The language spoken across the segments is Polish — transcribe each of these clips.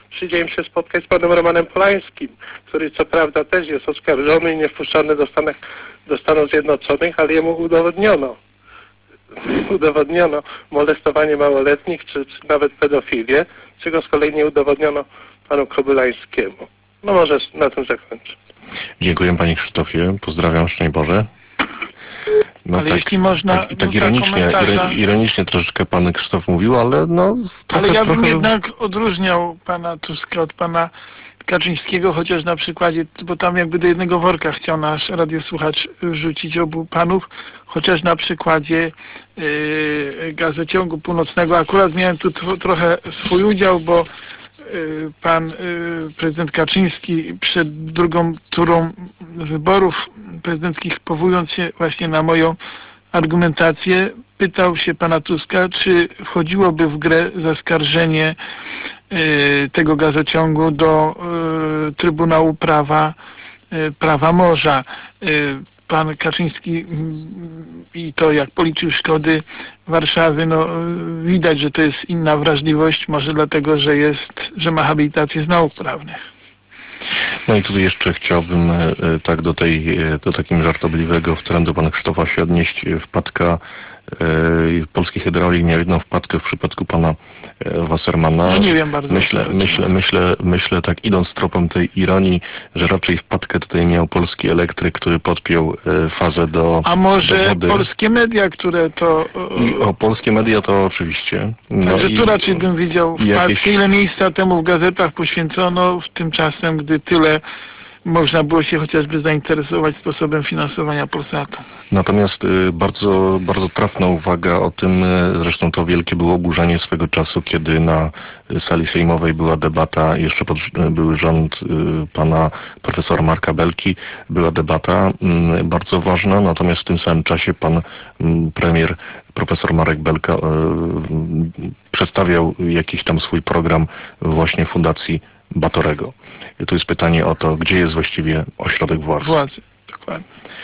przyjdzie im się spotkać z panem Romanem Polańskim, który co prawda też jest oskarżony i nie wpuszczony do Stanów Zjednoczonych, ale jemu udowodniono molestowanie małoletnich, czy nawet pedofilię, czego z kolei nie udowodniono panu Kobylańskiemu. No może na tym zakończę. Dziękuję panie Krzysztofie, pozdrawiam, szczęść Boże. No ale tak, jeśli można... tak ironicznie troszeczkę pan Krzysztof mówił, ale no... Ale ja bym jednak odróżniał pana Tuska od pana Kaczyńskiego, chociaż na przykładzie, bo tam jakby do jednego worka chciał nasz radiosłuchacz wrzucić obu panów, chociaż na przykładzie gazociągu północnego akurat miałem tu trochę swój udział, bo pan prezydent Kaczyński przed drugą turą wyborów prezydenckich, powołując się właśnie na moją argumentację, pytał się pana Tuska, czy wchodziłoby w grę zaskarżenie tego gazociągu do Trybunału Prawa Morza. Pan Kaczyński i to jak policzył szkody Warszawy, no widać, że to jest inna wrażliwość, może dlatego, że ma habilitację z nauk prawnych. No i tutaj jeszcze chciałbym tak do takim żartobliwego wtrętu pana Krzysztofa się odnieść. Wpadka polski hydraulik miał jedną wpadkę w przypadku pana Wassermana. No nie wiem bardzo. Myślę tak idąc tropem tej ironii, że raczej wpadkę tutaj miał polski elektryk, który podpiął fazę do A może do wody. polskie media, które to... polskie media to oczywiście. No także tu raczej bym widział wpadkę. Ile miejsca temu w gazetach poświęcono w tym czasem, gdy tyle można było się chociażby zainteresować sposobem finansowania Polsatu. Natomiast bardzo trafna uwaga o tym, zresztą to wielkie było oburzenie swego czasu, kiedy na sali sejmowej była debata, jeszcze był rząd pana profesora Marka Belki, była debata bardzo ważna, natomiast w tym samym czasie pan premier profesor Marek Belka przedstawiał jakiś tam swój program właśnie Fundacji Batorego. I tu jest pytanie o to, gdzie jest właściwie ośrodek władzy. Dokładnie.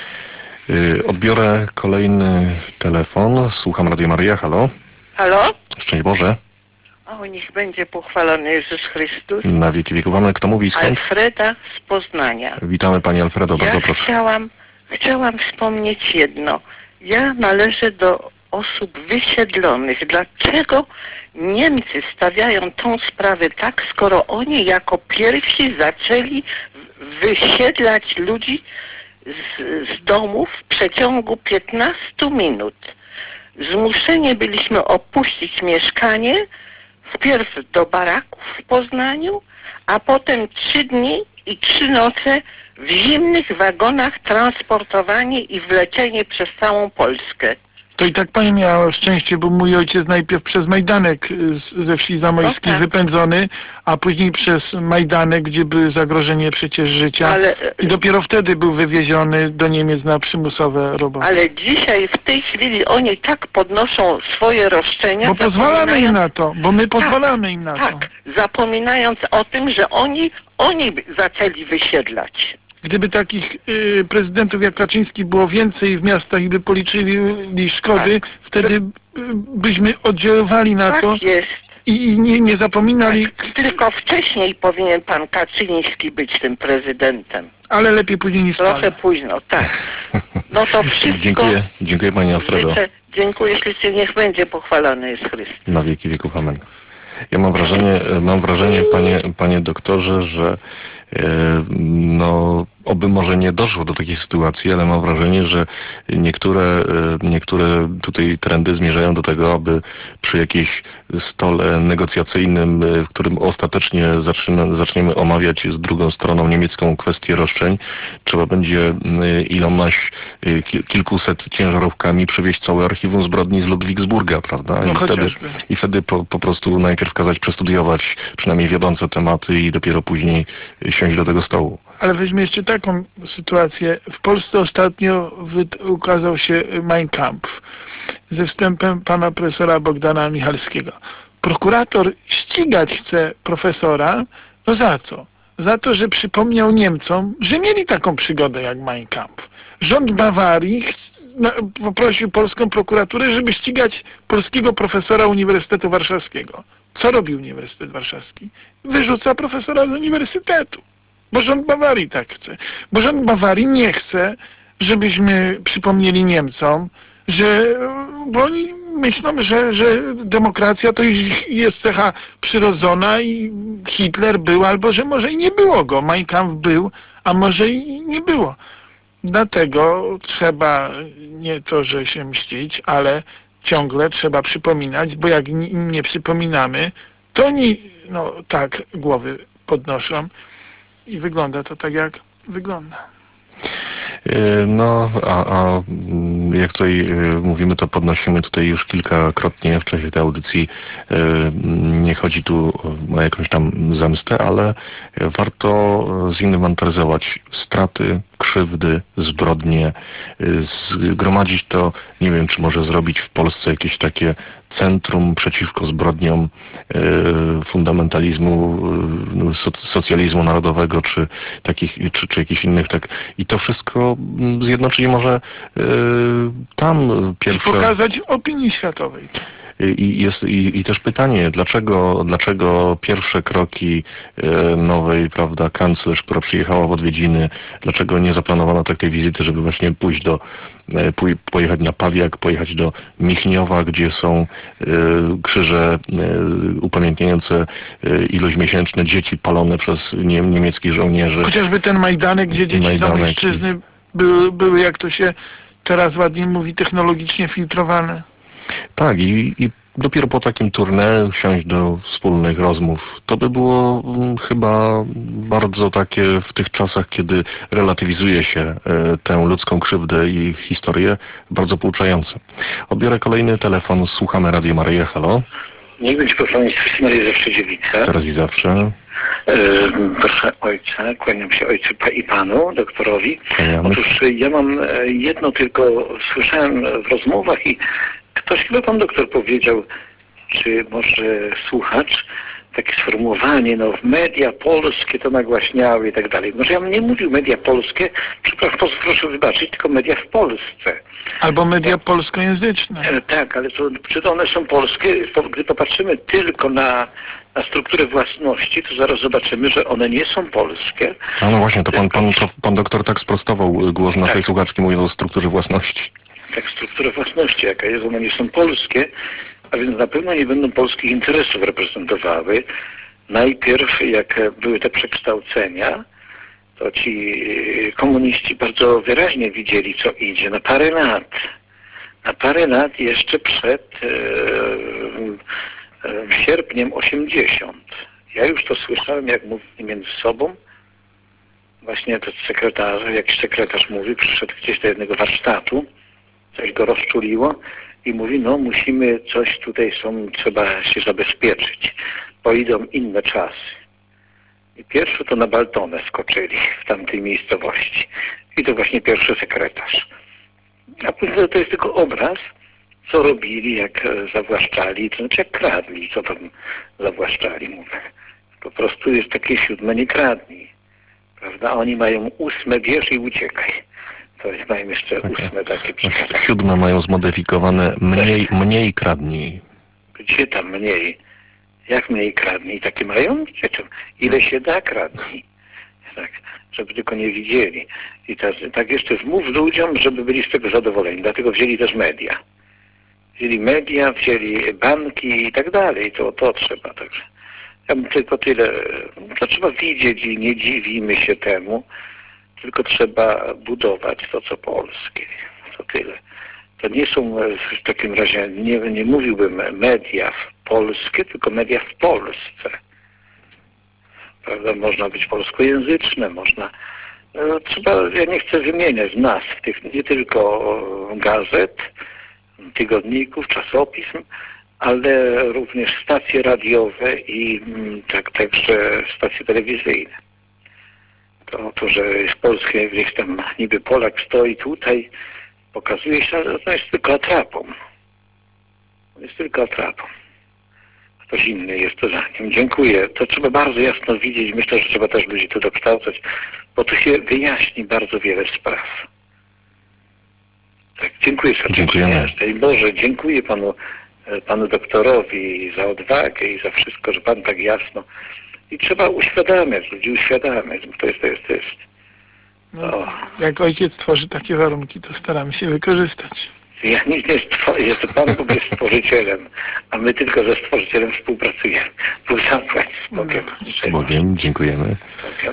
Odbiorę kolejny telefon. Słucham Radio Maryja. Halo? Halo? Szczęść Boże. O, niech będzie pochwalony Jezus Chrystus. Na wieki wieków. Mamy, kto mówi skąd? Alfreda z Poznania. Witamy pani Alfredo, bardzo proszę. Chciałam wspomnieć jedno. Ja należę do osób wysiedlonych. Dlaczego Niemcy stawiają tą sprawę tak, skoro oni jako pierwsi zaczęli wysiedlać ludzi z domów w przeciągu 15 minut. Zmuszeni byliśmy opuścić mieszkanie, wpierw do baraków w Poznaniu, a potem 3 dni i 3 noce w zimnych wagonach transportowani i wlecieni przez całą Polskę. To i tak pani miała szczęście, bo mój ojciec najpierw przez Majdanek ze wsi Zamojskiej wypędzony, a później przez Majdanek, gdzie były zagrożenie przecież życia. I dopiero wtedy był wywieziony do Niemiec na przymusowe roboty. Ale dzisiaj, w tej chwili oni tak podnoszą swoje roszczenia. Bo pozwalamy im na to, bo my pozwalamy im na to. Tak, zapominając o tym, że oni zaczęli wysiedlać. Gdyby takich prezydentów jak Kaczyński było więcej w miastach i by policzyli szkody, wtedy byśmy oddziaływali na to i nie zapominali. Tak, tylko wcześniej powinien pan Kaczyński być tym prezydentem. Ale lepiej później niż wcale. Trochę późno, tak. No to wszystko. Dziękuję pani Alfredo. Dziękuję ślicznie, niech będzie pochwalony jest Chrystus. Na wieki wieków, amen. Ja mam wrażenie, panie doktorze, że no oby może nie doszło do takiej sytuacji, ale mam wrażenie, że niektóre tutaj trendy zmierzają do tego, aby przy jakimś stole negocjacyjnym, w którym ostatecznie zaczniemy omawiać z drugą stroną niemiecką kwestię roszczeń, trzeba będzie ilomaś kilkuset ciężarówkami przywieźć całe archiwum zbrodni z Ludwigsburga, prawda? I wtedy po prostu najpierw kazać przestudiować przynajmniej wiodące tematy i dopiero później siąść do tego stołu. Ale weźmy jeszcze taką sytuację. W Polsce ostatnio ukazał się Mein Kampf ze wstępem pana profesora Bogdana Michalskiego. Prokurator ścigać chce profesora, no za co? Za to, że przypomniał Niemcom, że mieli taką przygodę jak Mein Kampf. Rząd Bawarii poprosił polską prokuraturę, żeby ścigać polskiego profesora Uniwersytetu Warszawskiego. Co robi Uniwersytet Warszawski? Wyrzuca profesora z uniwersytetu. Bo rząd Bawarii tak chce. Bo rząd Bawarii nie chce, żebyśmy przypomnieli Niemcom, bo oni myślą, że demokracja to już jest cecha przyrodzona i Hitler był, albo że może i nie było go. Mein Kampf był, a może i nie było. Dlatego trzeba nie to, że się mścić, ale ciągle trzeba przypominać, bo jak im nie przypominamy, to oni tak głowy podnoszą i wygląda to tak, jak wygląda. No, a jak tutaj mówimy, to podnosimy tutaj już kilkakrotnie w czasie tej audycji. Nie chodzi tu o jakąś tam zemstę, ale warto zinwentaryzować straty, krzywdy, zbrodnie, zgromadzić to, nie wiem, czy może zrobić w Polsce jakieś takie centrum przeciwko zbrodniom fundamentalizmu, socjalizmu narodowego, czy takich, czy jakichś innych, tak. I to wszystko zjednoczyć może tam pierwsze... I pokazać opinii światowej. I też pytanie, dlaczego pierwsze kroki nowej, prawda, kanclerz, która przyjechała w odwiedziny, dlaczego nie zaplanowano takiej wizyty, żeby właśnie pojechać na Pawiak, pojechać do Michniowa, gdzie są krzyże upamiętniające ilość miesięczne dzieci palone przez niemieckich żołnierzy. Chociażby ten Majdanek, gdzie dzieci samojszczyzny były, jak to się teraz ładnie mówi, technologicznie filtrowane. Tak, i dopiero po takim tournée siąść do wspólnych rozmów. To by było chyba bardzo takie w tych czasach, kiedy relatywizuje się tę ludzką krzywdę i historię, bardzo pouczające. Odbiorę kolejny telefon, słuchamy Radio Maryja, halo. Niech będzie pochwalony Jezus Maryja zawsze dziewica. Teraz i zawsze. Proszę ojca, kłaniam się ojcu i panu, doktorowi. Kłaniamy. Otóż ja mam jedno tylko, słyszałem w rozmowach i ktoś, chyba pan doktor powiedział, czy może słuchacz, takie sformułowanie, media polskie to nagłaśniały i tak dalej. Może ja bym nie mówił media polskie, przepraszam, proszę wybaczyć, tylko media w Polsce. Albo media polskojęzyczne. Tak, ale to, czy to one są polskie? Gdy popatrzymy tylko na strukturę własności, to zaraz zobaczymy, że one nie są polskie. A no właśnie, to pan doktor tak sprostował głos naszej słuchaczki, mówiąc o strukturze własności. Tak, struktura własności jaka jest, one nie są polskie, a więc na pewno nie będą polskich interesów reprezentowały. Najpierw, jak były te przekształcenia, to ci komuniści bardzo wyraźnie widzieli, co idzie na parę lat. Na parę lat jeszcze przed sierpniem 80. Ja już to słyszałem, jak mówili między sobą. Właśnie to jakiś sekretarz mówi, przyszedł gdzieś do jednego warsztatu, coś go rozczuliło i mówi, musimy coś tutaj trzeba się zabezpieczyć, bo idą inne czasy. I pierwszy to na Baltonę skoczyli w tamtej miejscowości. I to właśnie pierwszy sekretarz. A później to jest tylko obraz, co robili, jak zawłaszczali, to znaczy jak kradli, co tam zawłaszczali, mówię. Po prostu jest takie 7, nie kradnij. Prawda? Oni mają 8, bierz i uciekaj. To jest, mają jeszcze 8 takie przykłady. 7 mają zmodyfikowane mniej kradnij. Gdzie tam mniej? Jak mniej kradnij? Takie mają? Gdzie tam? Ile się da kradnij? Tak, żeby tylko nie widzieli. I tak jeszcze wmów ludziom, żeby byli z tego zadowoleni. Dlatego wzięli też media. Wzięli media, wzięli banki i tak dalej. To trzeba. Także ja bym tylko tyle. To trzeba widzieć i nie dziwimy się temu. Tylko trzeba budować to, co polskie. To tyle. To nie są w takim razie, nie mówiłbym media polskie, tylko media w Polsce. Prawda? Można być polskojęzyczne, można... ja nie chcę wymieniać nazw tych, nie tylko gazet, tygodników, czasopism, ale również stacje radiowe i także stacje telewizyjne. To, że jest polskie, gdzieś tam niby Polak stoi tutaj, pokazuje się, ale to jest tylko atrapą. Jest tylko atrapą. Ktoś inny jest to za nim. Dziękuję. To trzeba bardzo jasno widzieć. Myślę, że trzeba też ludzi to dokształcać, bo tu się wyjaśni bardzo wiele spraw. Tak, dziękuję serdecznie. Dziękujemy. Boże, dziękuję panu panu doktorowi za odwagę i za wszystko, że pan tak jasno. I trzeba uświadamiać, ludzi uświadamiać, bo to jest. No, jak ojciec tworzy takie warunki, to staramy się wykorzystać. Ja nic nie stworzę, to Pan Bóg jest stworzycielem, a my tylko ze stworzycielem współpracujemy. Bóg zapłać z Bogiem. Z Bogiem, dziękujemy. Bogiem.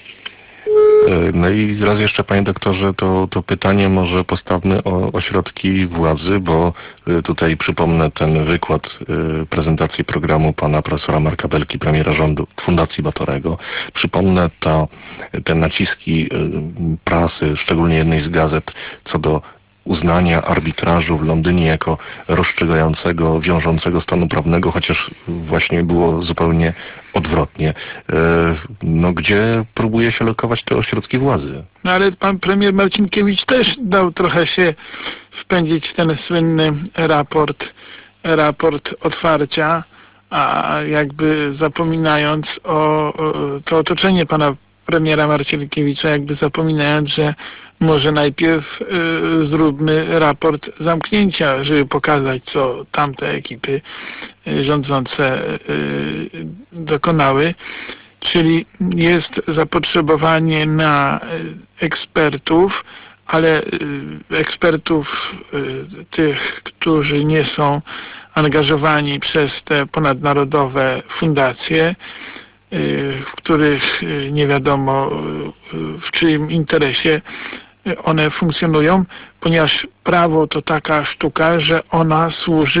No i raz jeszcze, panie doktorze, to pytanie może postawmy o ośrodki władzy, bo tutaj przypomnę ten wykład, prezentacji programu pana profesora Marka Belki, premiera rządu Fundacji Batorego. Przypomnę te naciski prasy, szczególnie jednej z gazet, co do uznania arbitrażu w Londynie jako rozstrzygającego, wiążącego stanu prawnego, chociaż właśnie było zupełnie odwrotnie. No gdzie próbuje się lokować te ośrodki władzy? No ale pan premier Marcinkiewicz też dał trochę się wpędzić w ten słynny raport otwarcia, a jakby zapominając o to otoczenie pana premiera Marcinkiewicza, jakby zapominając, że może najpierw zróbmy raport zamknięcia, żeby pokazać, co tamte ekipy rządzące dokonały. Czyli jest zapotrzebowanie na ekspertów, ale ekspertów tych, którzy nie są angażowani przez te ponadnarodowe fundacje, w których nie wiadomo w czyim interesie one funkcjonują, ponieważ prawo to taka sztuka, że ono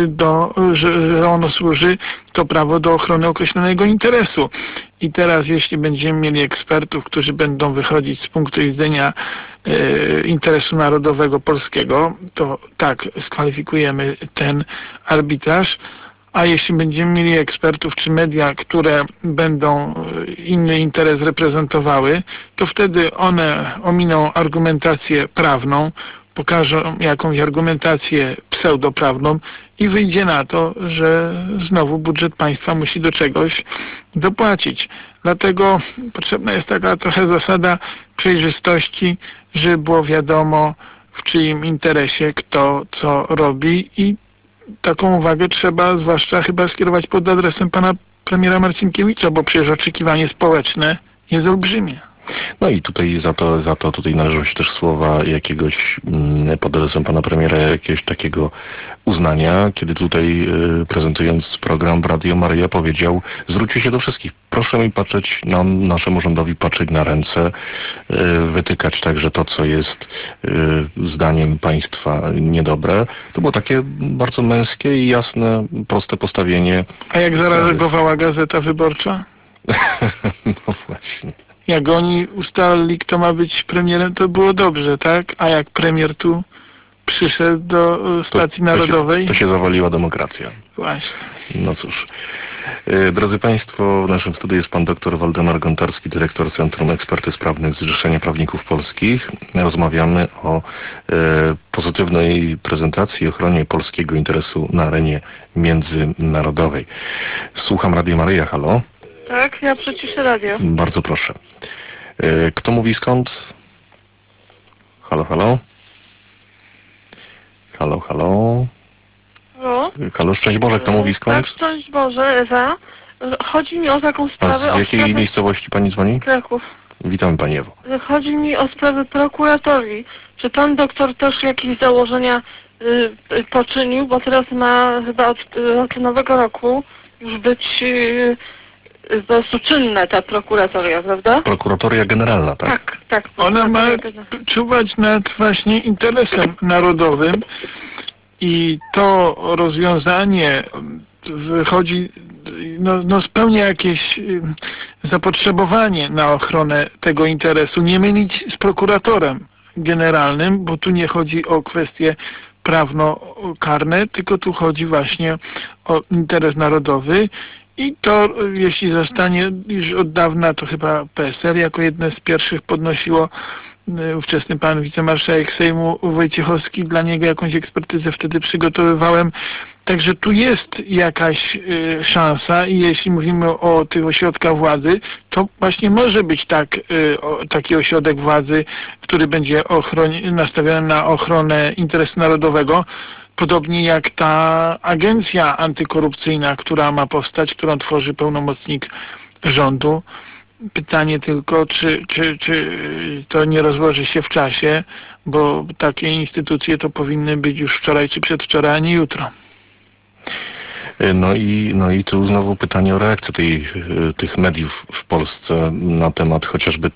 służy to prawo do ochrony określonego interesu. I teraz jeśli będziemy mieli ekspertów, którzy będą wychodzić z punktu widzenia interesu narodowego polskiego, to tak skwalifikujemy ten arbitraż. A jeśli będziemy mieli ekspertów czy media, które będą inny interes reprezentowały, to wtedy one ominą argumentację prawną, pokażą jakąś argumentację pseudoprawną i wyjdzie na to, że znowu budżet państwa musi do czegoś dopłacić. Dlatego potrzebna jest taka trochę zasada przejrzystości, żeby było wiadomo, w czyim interesie kto co robi, i taką uwagę trzeba zwłaszcza chyba skierować pod adresem pana premiera Marcinkiewicza, bo przecież oczekiwanie społeczne jest olbrzymie. No i tutaj za to tutaj należą się też słowa jakiegoś pod adresem pana premiera, jakiegoś takiego uznania, kiedy tutaj prezentując program w Radio Maryja powiedział: zwróćcie się do wszystkich, proszę mi patrzeć, naszemu rządowi patrzeć na ręce, wytykać także to, co jest zdaniem państwa niedobre. To było takie bardzo męskie i jasne, proste postawienie. A jak zareagowała Gazeta Wyborcza? No właśnie. Jak oni ustalili, kto ma być premierem, to było dobrze, tak? A jak premier tu przyszedł do stacji narodowej? To się zawaliła demokracja. Właśnie. No cóż. Drodzy Państwo, w naszym studiu jest pan dr Waldemar Gontarski, dyrektor Centrum Ekspertyz Prawnych Zrzeszenia Prawników Polskich. Rozmawiamy o pozytywnej prezentacji i ochronie polskiego interesu na arenie międzynarodowej. Słucham Radio Maryja, halo. Tak, ja przyciszę radio. Bardzo proszę. Kto mówi skąd? Halo, halo? Halo, halo? Halo? Halo, szczęść Boże, kto mówi Tak, skąd? szczęść Boże, Ewa. Chodzi mi o taką A sprawę... z jakiej miejscowości pani dzwoni? Kraków. Witamy pani Ewo. Chodzi mi o sprawę prokuratorii. Czy pan doktor też jakieś założenia poczynił, bo teraz ma chyba od nowego roku już być po prostu czynna ta prokuratoria, prawda? Prokuratoria Generalna, tak? Tak. Ona ma czuwać nad właśnie interesem narodowym i to rozwiązanie wychodzi, spełnia jakieś zapotrzebowanie na ochronę tego interesu. Nie mylić z prokuratorem generalnym, bo tu nie chodzi o kwestie prawno-karne, tylko tu chodzi właśnie o interes narodowy. I to, jeśli zostanie już od dawna, to chyba PSL jako jedne z pierwszych podnosiło, ówczesny pan wicemarszałek Sejmu Wojciechowski, dla niego jakąś ekspertyzę wtedy przygotowywałem. Także tu jest jakaś szansa i jeśli mówimy o tych ośrodkach władzy, to właśnie może być taki ośrodek władzy, który będzie nastawiony na ochronę interesu narodowego. Podobnie jak ta agencja antykorupcyjna, która ma powstać, którą tworzy pełnomocnik rządu. Pytanie tylko, czy to nie rozłoży się w czasie, bo takie instytucje to powinny być już wczoraj czy przedwczoraj, a nie jutro. No i tu znowu pytanie o reakcję tych mediów w Polsce na temat chociażby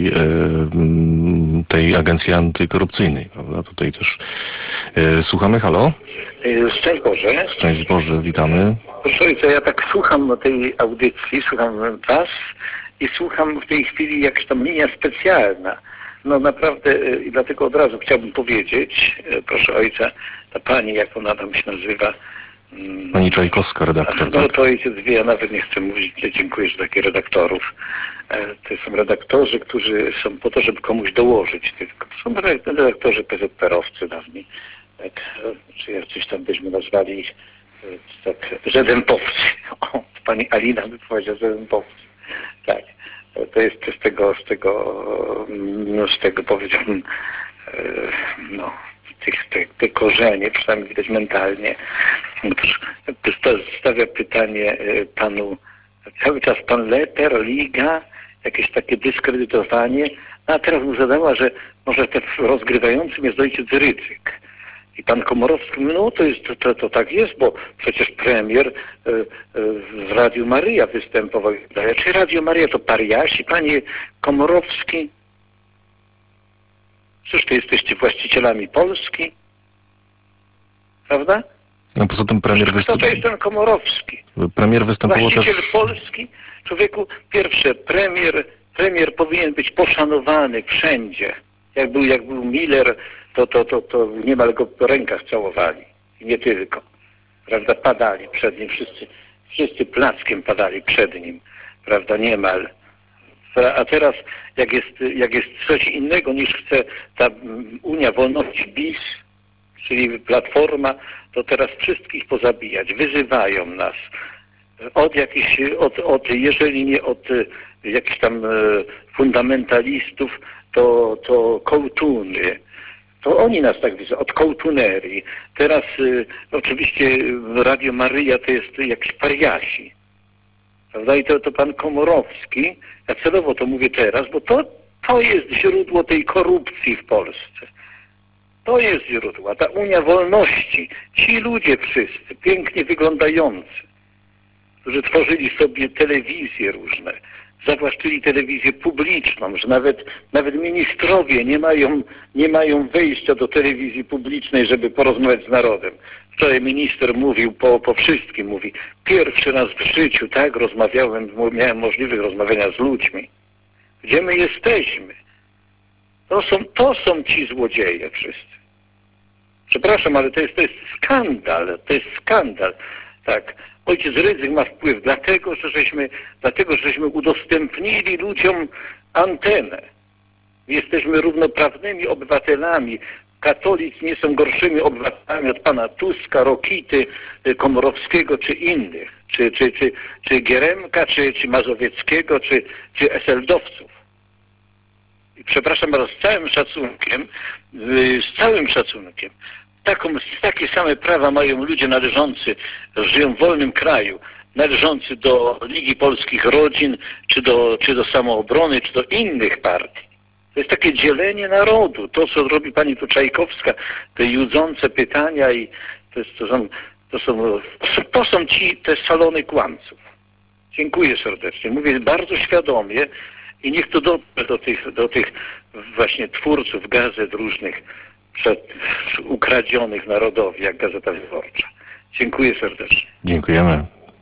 tej agencji antykorupcyjnej, prawda? Tutaj też słuchamy, halo? Szczęść Boże. Szczęść Boże, witamy. Proszę ojca, ja tak słucham tej audycji, słucham was i słucham w tej chwili jakaś tam linia specjalna. No naprawdę i dlatego od razu chciałbym powiedzieć, proszę ojca, ta pani, jak ona tam się nazywa, Pani Czajkowska, redaktor. No Tak? to ojciec wie, ja nawet nie chcę mówić, dziękuję, że takich redaktorów. To są redaktorzy, którzy są po to, żeby komuś dołożyć. Tylko to są redaktorzy PZPR-owcy dawni. Tak, czy jacyś tam byśmy nazwali ich tak, żedempowcy. O, pani Alina by powiedziała żedempowcy. Tak. To jest z tego powiedziałbym, no, te korzenie, przynajmniej widać mentalnie. Stawia pytanie panu, cały czas pan Leper, Liga, jakieś takie dyskredytowanie, a teraz mu zadała, że może rozgrywającym jest ojciec Rydzyk. I pan Komorowski, no to tak jest, bo przecież premier w Radiu Maryja występował. Czy Radio Maryja to pariasi, panie Komorowski? Cóż, to jesteście właścicielami Polski? Prawda? No poza tym premier Kto to jest ten Komorowski? Premier występował też... Właściciel Polski? Człowieku, pierwsze, premier powinien być poszanowany wszędzie. Jak był Miller, to niemal go po rękach całowali. I nie tylko. Prawda? Padali przed nim, wszyscy plackiem padali przed nim. Prawda? Niemal. A teraz, jak jest coś innego niż chce ta Unia Wolności BIS, czyli Platforma, to teraz wszystkich pozabijać. Wyzywają nas. Jeżeli nie od jakichś tam fundamentalistów, to kołtuny. To oni nas tak widzą, od kołtunerii. Teraz oczywiście Radio Maryja to jest jakiś pariasi. Prawda? I to pan Komorowski, ja celowo to mówię teraz, bo to jest źródło tej korupcji w Polsce. To jest źródło. Ta Unia Wolności, ci ludzie wszyscy, pięknie wyglądający, którzy tworzyli sobie telewizje różne, zawłaszczyli telewizję publiczną, że nawet ministrowie nie mają wejścia do telewizji publicznej, żeby porozmawiać z narodem. Wczoraj minister mówił, po wszystkim mówi, pierwszy raz w życiu, tak, miałem możliwość rozmawiania z ludźmi. Gdzie my jesteśmy? To są ci złodzieje wszyscy. Przepraszam, ale to jest skandal, tak. Ojciec Rydzyk ma wpływ, dlatego żeśmy udostępnili ludziom antenę. Jesteśmy równoprawnymi obywatelami. Katolicy nie są gorszymi obywatelami od pana Tuska, Rokity, Komorowskiego czy innych, czy Gieremka, czy Mazowieckiego, czy SLD-owców. I przepraszam bardzo, z całym szacunkiem, takie same prawa mają ludzie żyją w wolnym kraju, należący do Ligi Polskich Rodzin, czy do Samoobrony, czy do innych partii. To jest takie dzielenie narodu. To, co robi pani tu Czajkowska, te judzące pytania i to są te salony kłamców. Dziękuję serdecznie. Mówię bardzo świadomie i niech to dotrze do tych właśnie twórców gazet różnych ukradzionych narodowi, jak Gazeta Wyborcza. Dziękuję serdecznie. Dziękujemy.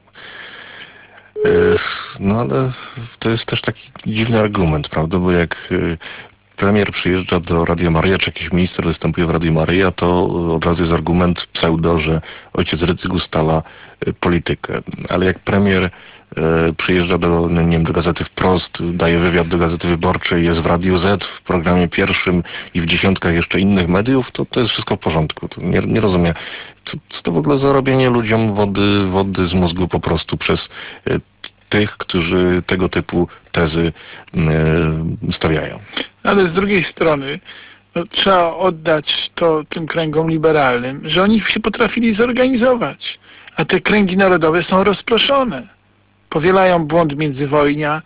No ale to jest też taki dziwny argument, prawda? Bo jak premier przyjeżdża do Radia Maryja, czy jakiś minister występuje w Radiu Maryja, to od razu jest argument pseudo, że ojciec Rydzyk ustala politykę. Ale jak premier przyjeżdża do Gazety Wprost, daje wywiad do Gazety Wyborczej, jest w Radiu Z, w programie pierwszym i w dziesiątkach jeszcze innych mediów, to jest wszystko w porządku. To nie rozumiem. Co to w ogóle za robienie ludziom wody z mózgu po prostu przez tych, którzy tego typu tezy stawiają. Ale z drugiej strony no, trzeba oddać to tym kręgom liberalnym, że oni się potrafili zorganizować, a te kręgi narodowe są rozproszone. Powielają błąd międzywojnia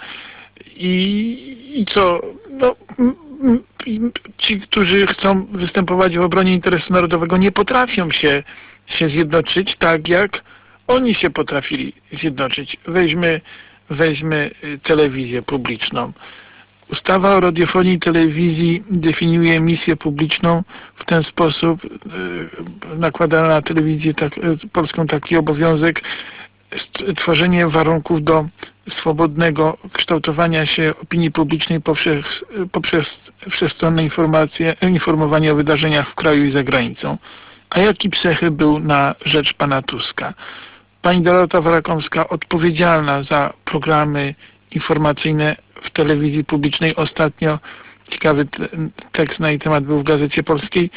i co? No, ci, którzy chcą występować w obronie interesu narodowego, nie potrafią się zjednoczyć tak, jak oni się potrafili zjednoczyć. Weźmy telewizję publiczną. Ustawa o radiofonii i telewizji definiuje misję publiczną w ten sposób, nakłada na telewizję polską taki obowiązek tworzenie warunków do swobodnego kształtowania się opinii publicznej poprzez wszechstronne informowanie o wydarzeniach w kraju i za granicą. A jaki Psechy był na rzecz pana Tuska? Pani Dorota Warakomska, odpowiedzialna za programy informacyjne w telewizji publicznej, ostatnio ciekawy tekst na jej temat był w Gazecie Polskiej.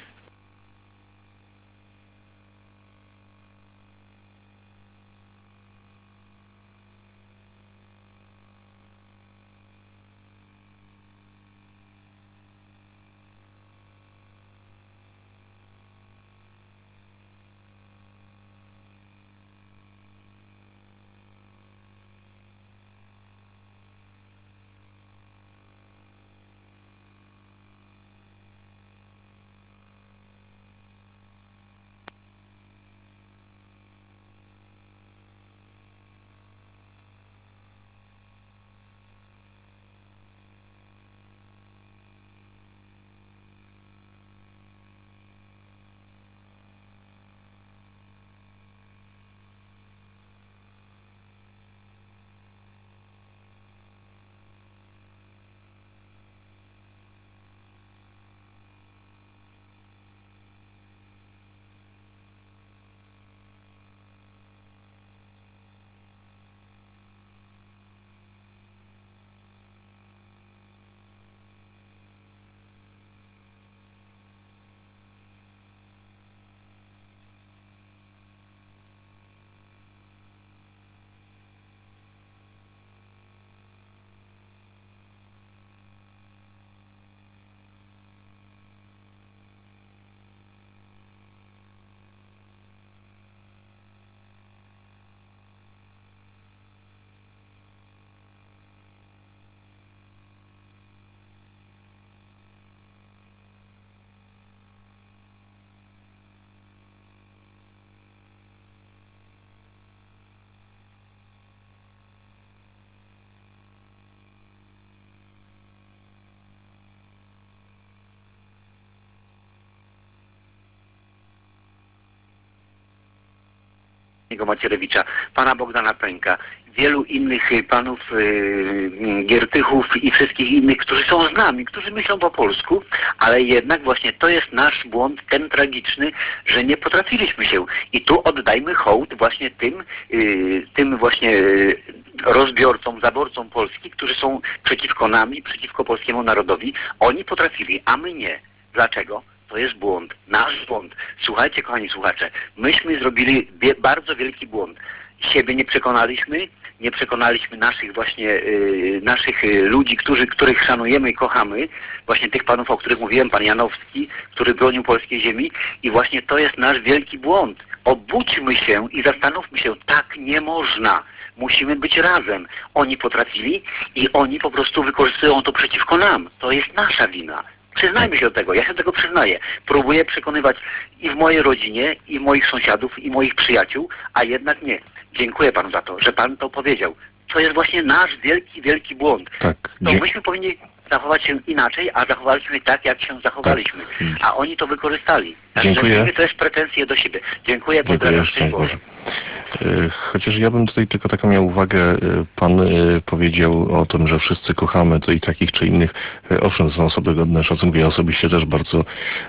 Macierewicza, pana Bogdana Pęka, wielu innych panów Giertychów i wszystkich innych, którzy są z nami, którzy myślą po polsku, ale jednak właśnie to jest nasz błąd, ten tragiczny, że nie potrafiliśmy się. I tu oddajmy hołd właśnie tym właśnie rozbiorcom, zaborcom Polski, którzy są przeciwko nami, przeciwko polskiemu narodowi. Oni potrafili, a my nie. Dlaczego? To jest błąd, nasz błąd. Słuchajcie, kochani słuchacze, myśmy zrobili bardzo wielki błąd. Siebie nie przekonaliśmy naszych właśnie, naszych ludzi, których szanujemy i kochamy, właśnie tych panów, o których mówiłem, pan Janowski, który bronił polskiej ziemi i właśnie to jest nasz wielki błąd. Obudźmy się i zastanówmy się, tak nie można. Musimy być razem. Oni potrafili i oni po prostu wykorzystują to przeciwko nam. To jest nasza wina. Przyznajmy się do tego, ja się do tego przyznaję. Próbuję przekonywać i w mojej rodzinie, i moich sąsiadów, i moich przyjaciół, a jednak nie. Dziękuję panu za to, że pan to powiedział. To jest właśnie nasz wielki, wielki błąd. Tak. To myśmy powinni zachować się inaczej, a zachowaliśmy tak, jak się zachowaliśmy. Tak. A oni to wykorzystali. Dziękuję. To jest pretensje do siebie. Dziękuję, pozdrawiam. Szczęść Boże. Chociaż ja bym tutaj tylko taką miał uwagę, pan powiedział o tym, że wszyscy kochamy to i takich czy innych. Owszem, są osoby godne szacunku. Ja osobiście też bardzo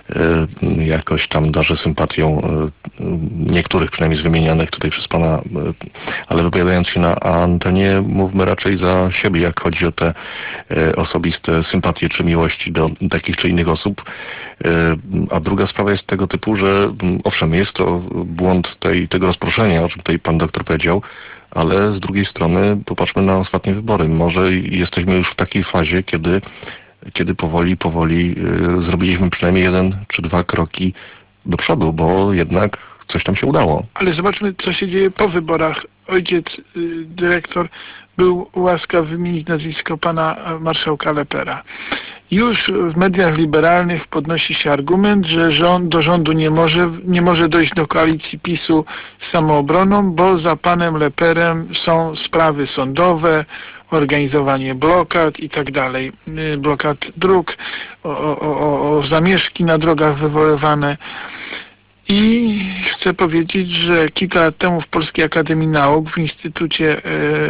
jakoś tam darzę sympatią niektórych przynajmniej z wymienianych tutaj przez pana, ale wypowiadając się na antenie, mówmy raczej za siebie, jak chodzi o te osobiste sympatie czy miłości do takich czy innych osób. A druga sprawa jest tego typu, że owszem, jest to błąd tego rozproszenia, o czym tutaj pan doktor powiedział, ale z drugiej strony popatrzmy na ostatnie wybory. Może jesteśmy już w takiej fazie, kiedy kiedy powoli zrobiliśmy przynajmniej 1 czy 2 kroki do przodu, bo jednak coś tam się udało. Ale zobaczmy, co się dzieje po wyborach. Ojciec dyrektor był łaskaw wymienić nazwisko pana marszałka Lepera. Już w mediach liberalnych podnosi się argument, że do rządu nie może dojść do koalicji PiS-u z Samoobroną, bo za panem Leperem są sprawy sądowe, organizowanie blokad i tak dalej, blokad dróg, o zamieszki na drogach wywoływane. I chcę powiedzieć, że kilka lat temu w Polskiej Akademii Nauk, w Instytucie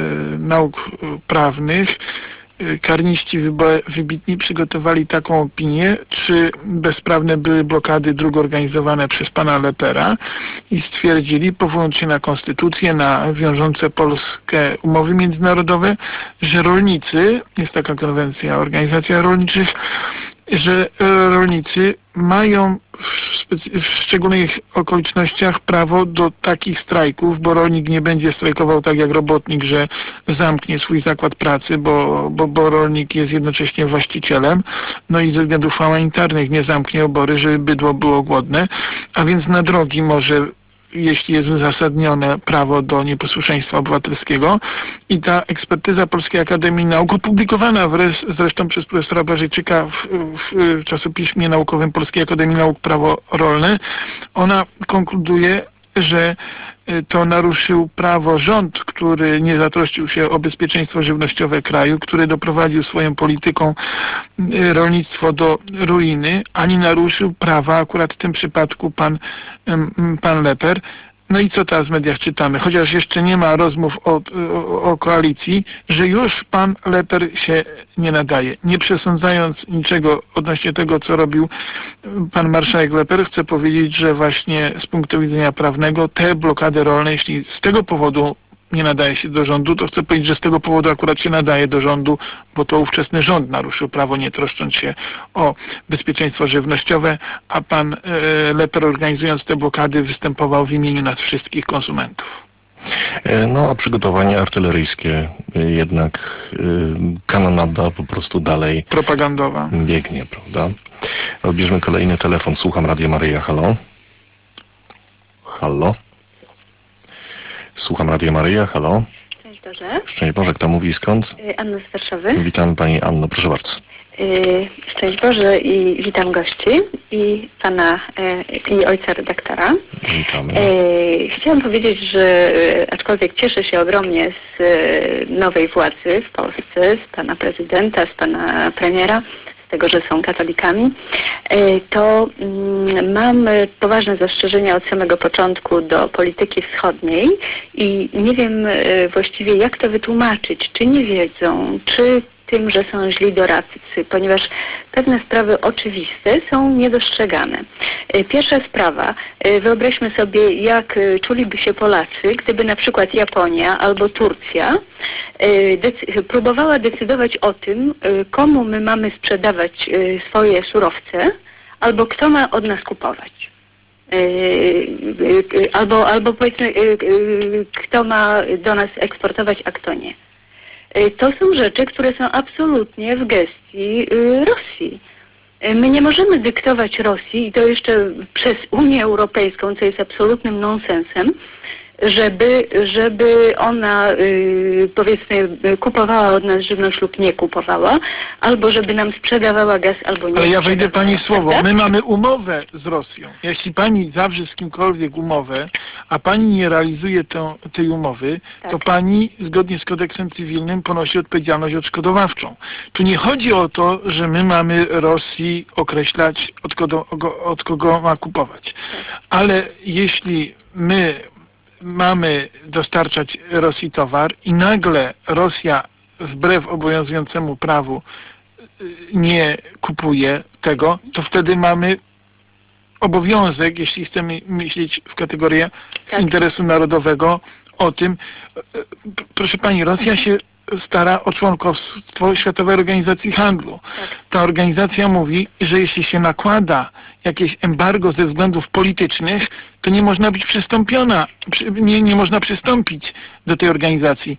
Nauk Prawnych, karniści wybitni przygotowali taką opinię, czy bezprawne były blokady dróg organizowane przez pana Lepera i stwierdzili, powołując się na konstytucję, na wiążące Polskę umowy międzynarodowe, że rolnicy, jest taka konwencja organizacja rolniczych, że rolnicy mają w szczególnych okolicznościach prawo do takich strajków, bo rolnik nie będzie strajkował tak jak robotnik, że zamknie swój zakład pracy, bo rolnik jest jednocześnie właścicielem, no i ze względów humanitarnych nie zamknie obory, żeby bydło było głodne, a więc na drogi może, jeśli jest uzasadnione prawo do nieposłuszeństwa obywatelskiego. I ta ekspertyza Polskiej Akademii Nauk, opublikowana zresztą przez profesora Błażejczyka w czasopiśmie naukowym Polskiej Akademii Nauk Prawo Rolne, ona konkluduje, że to naruszył prawo rząd, który nie zatroszczył się o bezpieczeństwo żywnościowe kraju, który doprowadził swoją polityką rolnictwo do ruiny, ani naruszył prawa, akurat w tym przypadku pan Leper. No i co teraz w mediach czytamy? Chociaż jeszcze nie ma rozmów o koalicji, że już pan Leper się nie nadaje. Nie przesądzając niczego odnośnie tego, co robił pan marszałek Leper, chcę powiedzieć, że właśnie z punktu widzenia prawnego te blokady rolne, jeśli z tego powodu nie nadaje się do rządu, to chcę powiedzieć, że z tego powodu akurat się nadaje do rządu, bo to ówczesny rząd naruszył prawo, nie troszcząc się o bezpieczeństwo żywnościowe, a pan Leper, organizując te blokady, występował w imieniu nas wszystkich konsumentów. No a przygotowania artyleryjskie jednak kanonada po prostu dalej propagandowa biegnie, prawda? Odbierzmy kolejny telefon. Słucham Radio Maryja. Halo? Halo? Słucham Radio Maryja, halo. Szczęść Boże. Szczęść Boże, kto mówi, skąd? Anna z Warszawy. Witam pani Anno, proszę bardzo. Szczęść Boże i witam gości i pana i ojca redaktora. Witamy. Chciałam powiedzieć, że aczkolwiek cieszę się ogromnie z nowej władzy w Polsce, z pana prezydenta, z pana premiera, z tego, że są katolikami, to mam poważne zastrzeżenia od samego początku do polityki wschodniej i nie wiem właściwie, jak to wytłumaczyć, czy nie wiedzą, czy tym, że są źli doradcy, ponieważ pewne sprawy oczywiste są niedostrzegane. Pierwsza sprawa, wyobraźmy sobie, jak czuliby się Polacy, gdyby na przykład Japonia albo Turcja próbowała decydować o tym, komu my mamy sprzedawać swoje surowce, albo kto ma od nas kupować. Albo powiedzmy, kto ma do nas eksportować, a kto nie. To są rzeczy, które są absolutnie w gestii Rosji. My nie możemy dyktować Rosji, i to jeszcze przez Unię Europejską, co jest absolutnym nonsensem, żeby ona, powiedzmy, kupowała od nas żywność lub nie kupowała, albo żeby nam sprzedawała gaz, albo nie. Ale ja wejdę pani w słowo. My mamy umowę z Rosją. Jeśli pani zawrze z kimkolwiek umowę, a pani nie realizuje tej umowy, to pani zgodnie z kodeksem cywilnym ponosi odpowiedzialność odszkodowawczą. Tu nie chodzi o to, że my mamy Rosji określać, od kogo ma kupować. Ale jeśli my mamy dostarczać Rosji towar i nagle Rosja wbrew obowiązującemu prawu nie kupuje tego, to wtedy mamy obowiązek, jeśli chcemy myśleć w kategoriach interesu narodowego, o tym, proszę pani, Rosja się stara o członkostwo Światowej Organizacji Handlu. Ta organizacja mówi, że jeśli się nakłada jakieś embargo ze względów politycznych, to nie można być przystąpiona, nie można przystąpić do tej organizacji.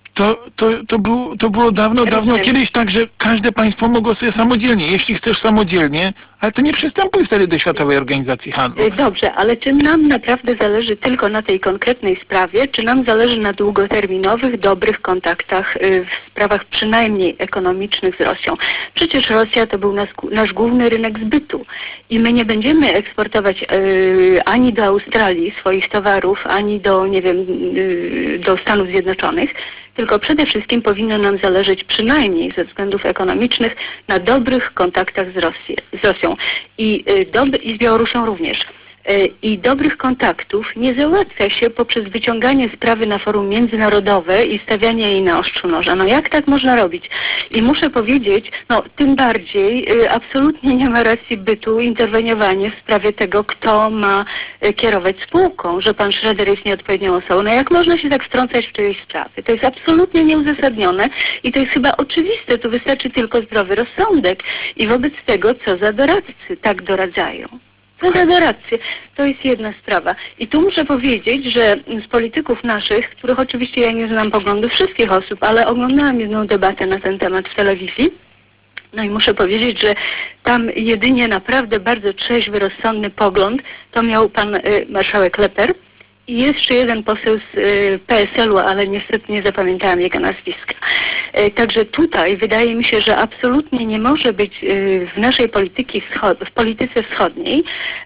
To było dawno Rozumiem. kiedyś tak, że każde państwo mogło sobie samodzielnie, jeśli chcesz samodzielnie, ale to nie przystępuj wtedy do Światowej Organizacji Handlu. Dobrze, ale czy nam naprawdę zależy tylko na tej konkretnej sprawie, czy nam zależy na długoterminowych, dobrych kontaktach w sprawach przynajmniej ekonomicznych z Rosją? Przecież Rosja to był nasz główny rynek zbytu i my nie będziemy eksportować ani do Australii swoich towarów, ani do, nie wiem, do Stanów Zjednoczonych, tylko przede wszystkim powinno nam zależeć przynajmniej ze względów ekonomicznych na dobrych kontaktach z Rosją i z Białorusią również. I dobrych kontaktów nie załatwia się poprzez wyciąganie sprawy na forum międzynarodowe i stawianie jej na ostrzu noża. No jak tak można robić? I muszę powiedzieć, no tym bardziej absolutnie nie ma racji bytu interweniowanie w sprawie tego, kto ma kierować spółką, że pan Schroeder jest nieodpowiednią osobą. No jak można się tak wtrącać w czyjeś sprawy? To jest absolutnie nieuzasadnione i to jest chyba oczywiste. Tu wystarczy tylko zdrowy rozsądek. I wobec tego, co za doradcy tak doradzają? Co za doradcy? To jest jedna sprawa. I tu muszę powiedzieć, że z polityków naszych, których oczywiście ja nie znam poglądów wszystkich osób, ale oglądałam jedną debatę na ten temat w telewizji. No i muszę powiedzieć, że tam jedynie naprawdę bardzo trzeźwy, rozsądny pogląd to miał pan marszałek Leper i jeszcze jeden poseł z PSL-u, ale niestety nie zapamiętałam jego nazwiska. Także tutaj wydaje mi się, że absolutnie nie może być w naszej polityce wschodniej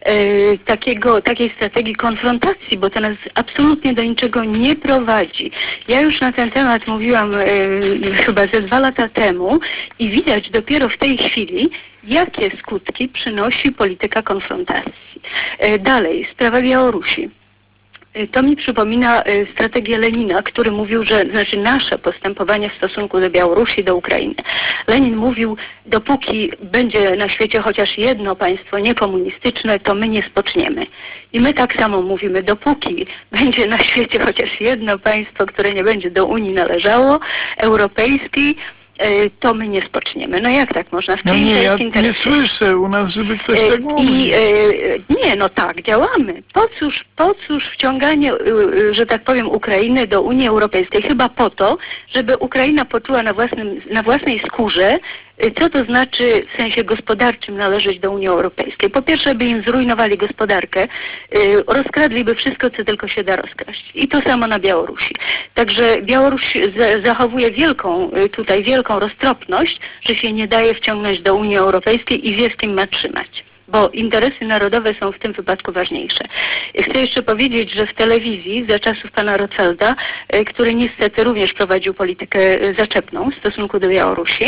takiej strategii konfrontacji, bo to nas absolutnie do niczego nie prowadzi. Ja już na ten temat mówiłam chyba ze 2 lata temu i widać dopiero w tej chwili, jakie skutki przynosi polityka konfrontacji. Dalej, sprawa Białorusi. To mi przypomina strategię Lenina, który mówił, że znaczy nasze postępowanie w stosunku do Białorusi, do Ukrainy. Lenin mówił, dopóki będzie na świecie chociaż jedno państwo niekomunistyczne, to my nie spoczniemy. I my tak samo mówimy, dopóki będzie na świecie chociaż jedno państwo, które nie będzie do Unii należało, europejskiej, to my nie spoczniemy. No jak tak można? No nie, ja nie słyszę u nas, żeby ktoś tak mówił. Nie, no tak, działamy. Po cóż wciąganie, że tak powiem, Ukrainy do Unii Europejskiej? Chyba po to, żeby Ukraina poczuła na własnej skórze, co to znaczy w sensie gospodarczym należeć do Unii Europejskiej. Po pierwsze, by im zrujnowali gospodarkę, rozkradliby wszystko, co tylko się da rozkraść. I to samo na Białorusi. Także Białoruś zachowuje wielką roztropność, że się nie daje wciągnąć do Unii Europejskiej i wie, z kim ma trzymać. Bo interesy narodowe są w tym wypadku ważniejsze. Chcę jeszcze powiedzieć, że w telewizji za czasów pana Rotfelda, który niestety również prowadził politykę zaczepną w stosunku do Białorusi,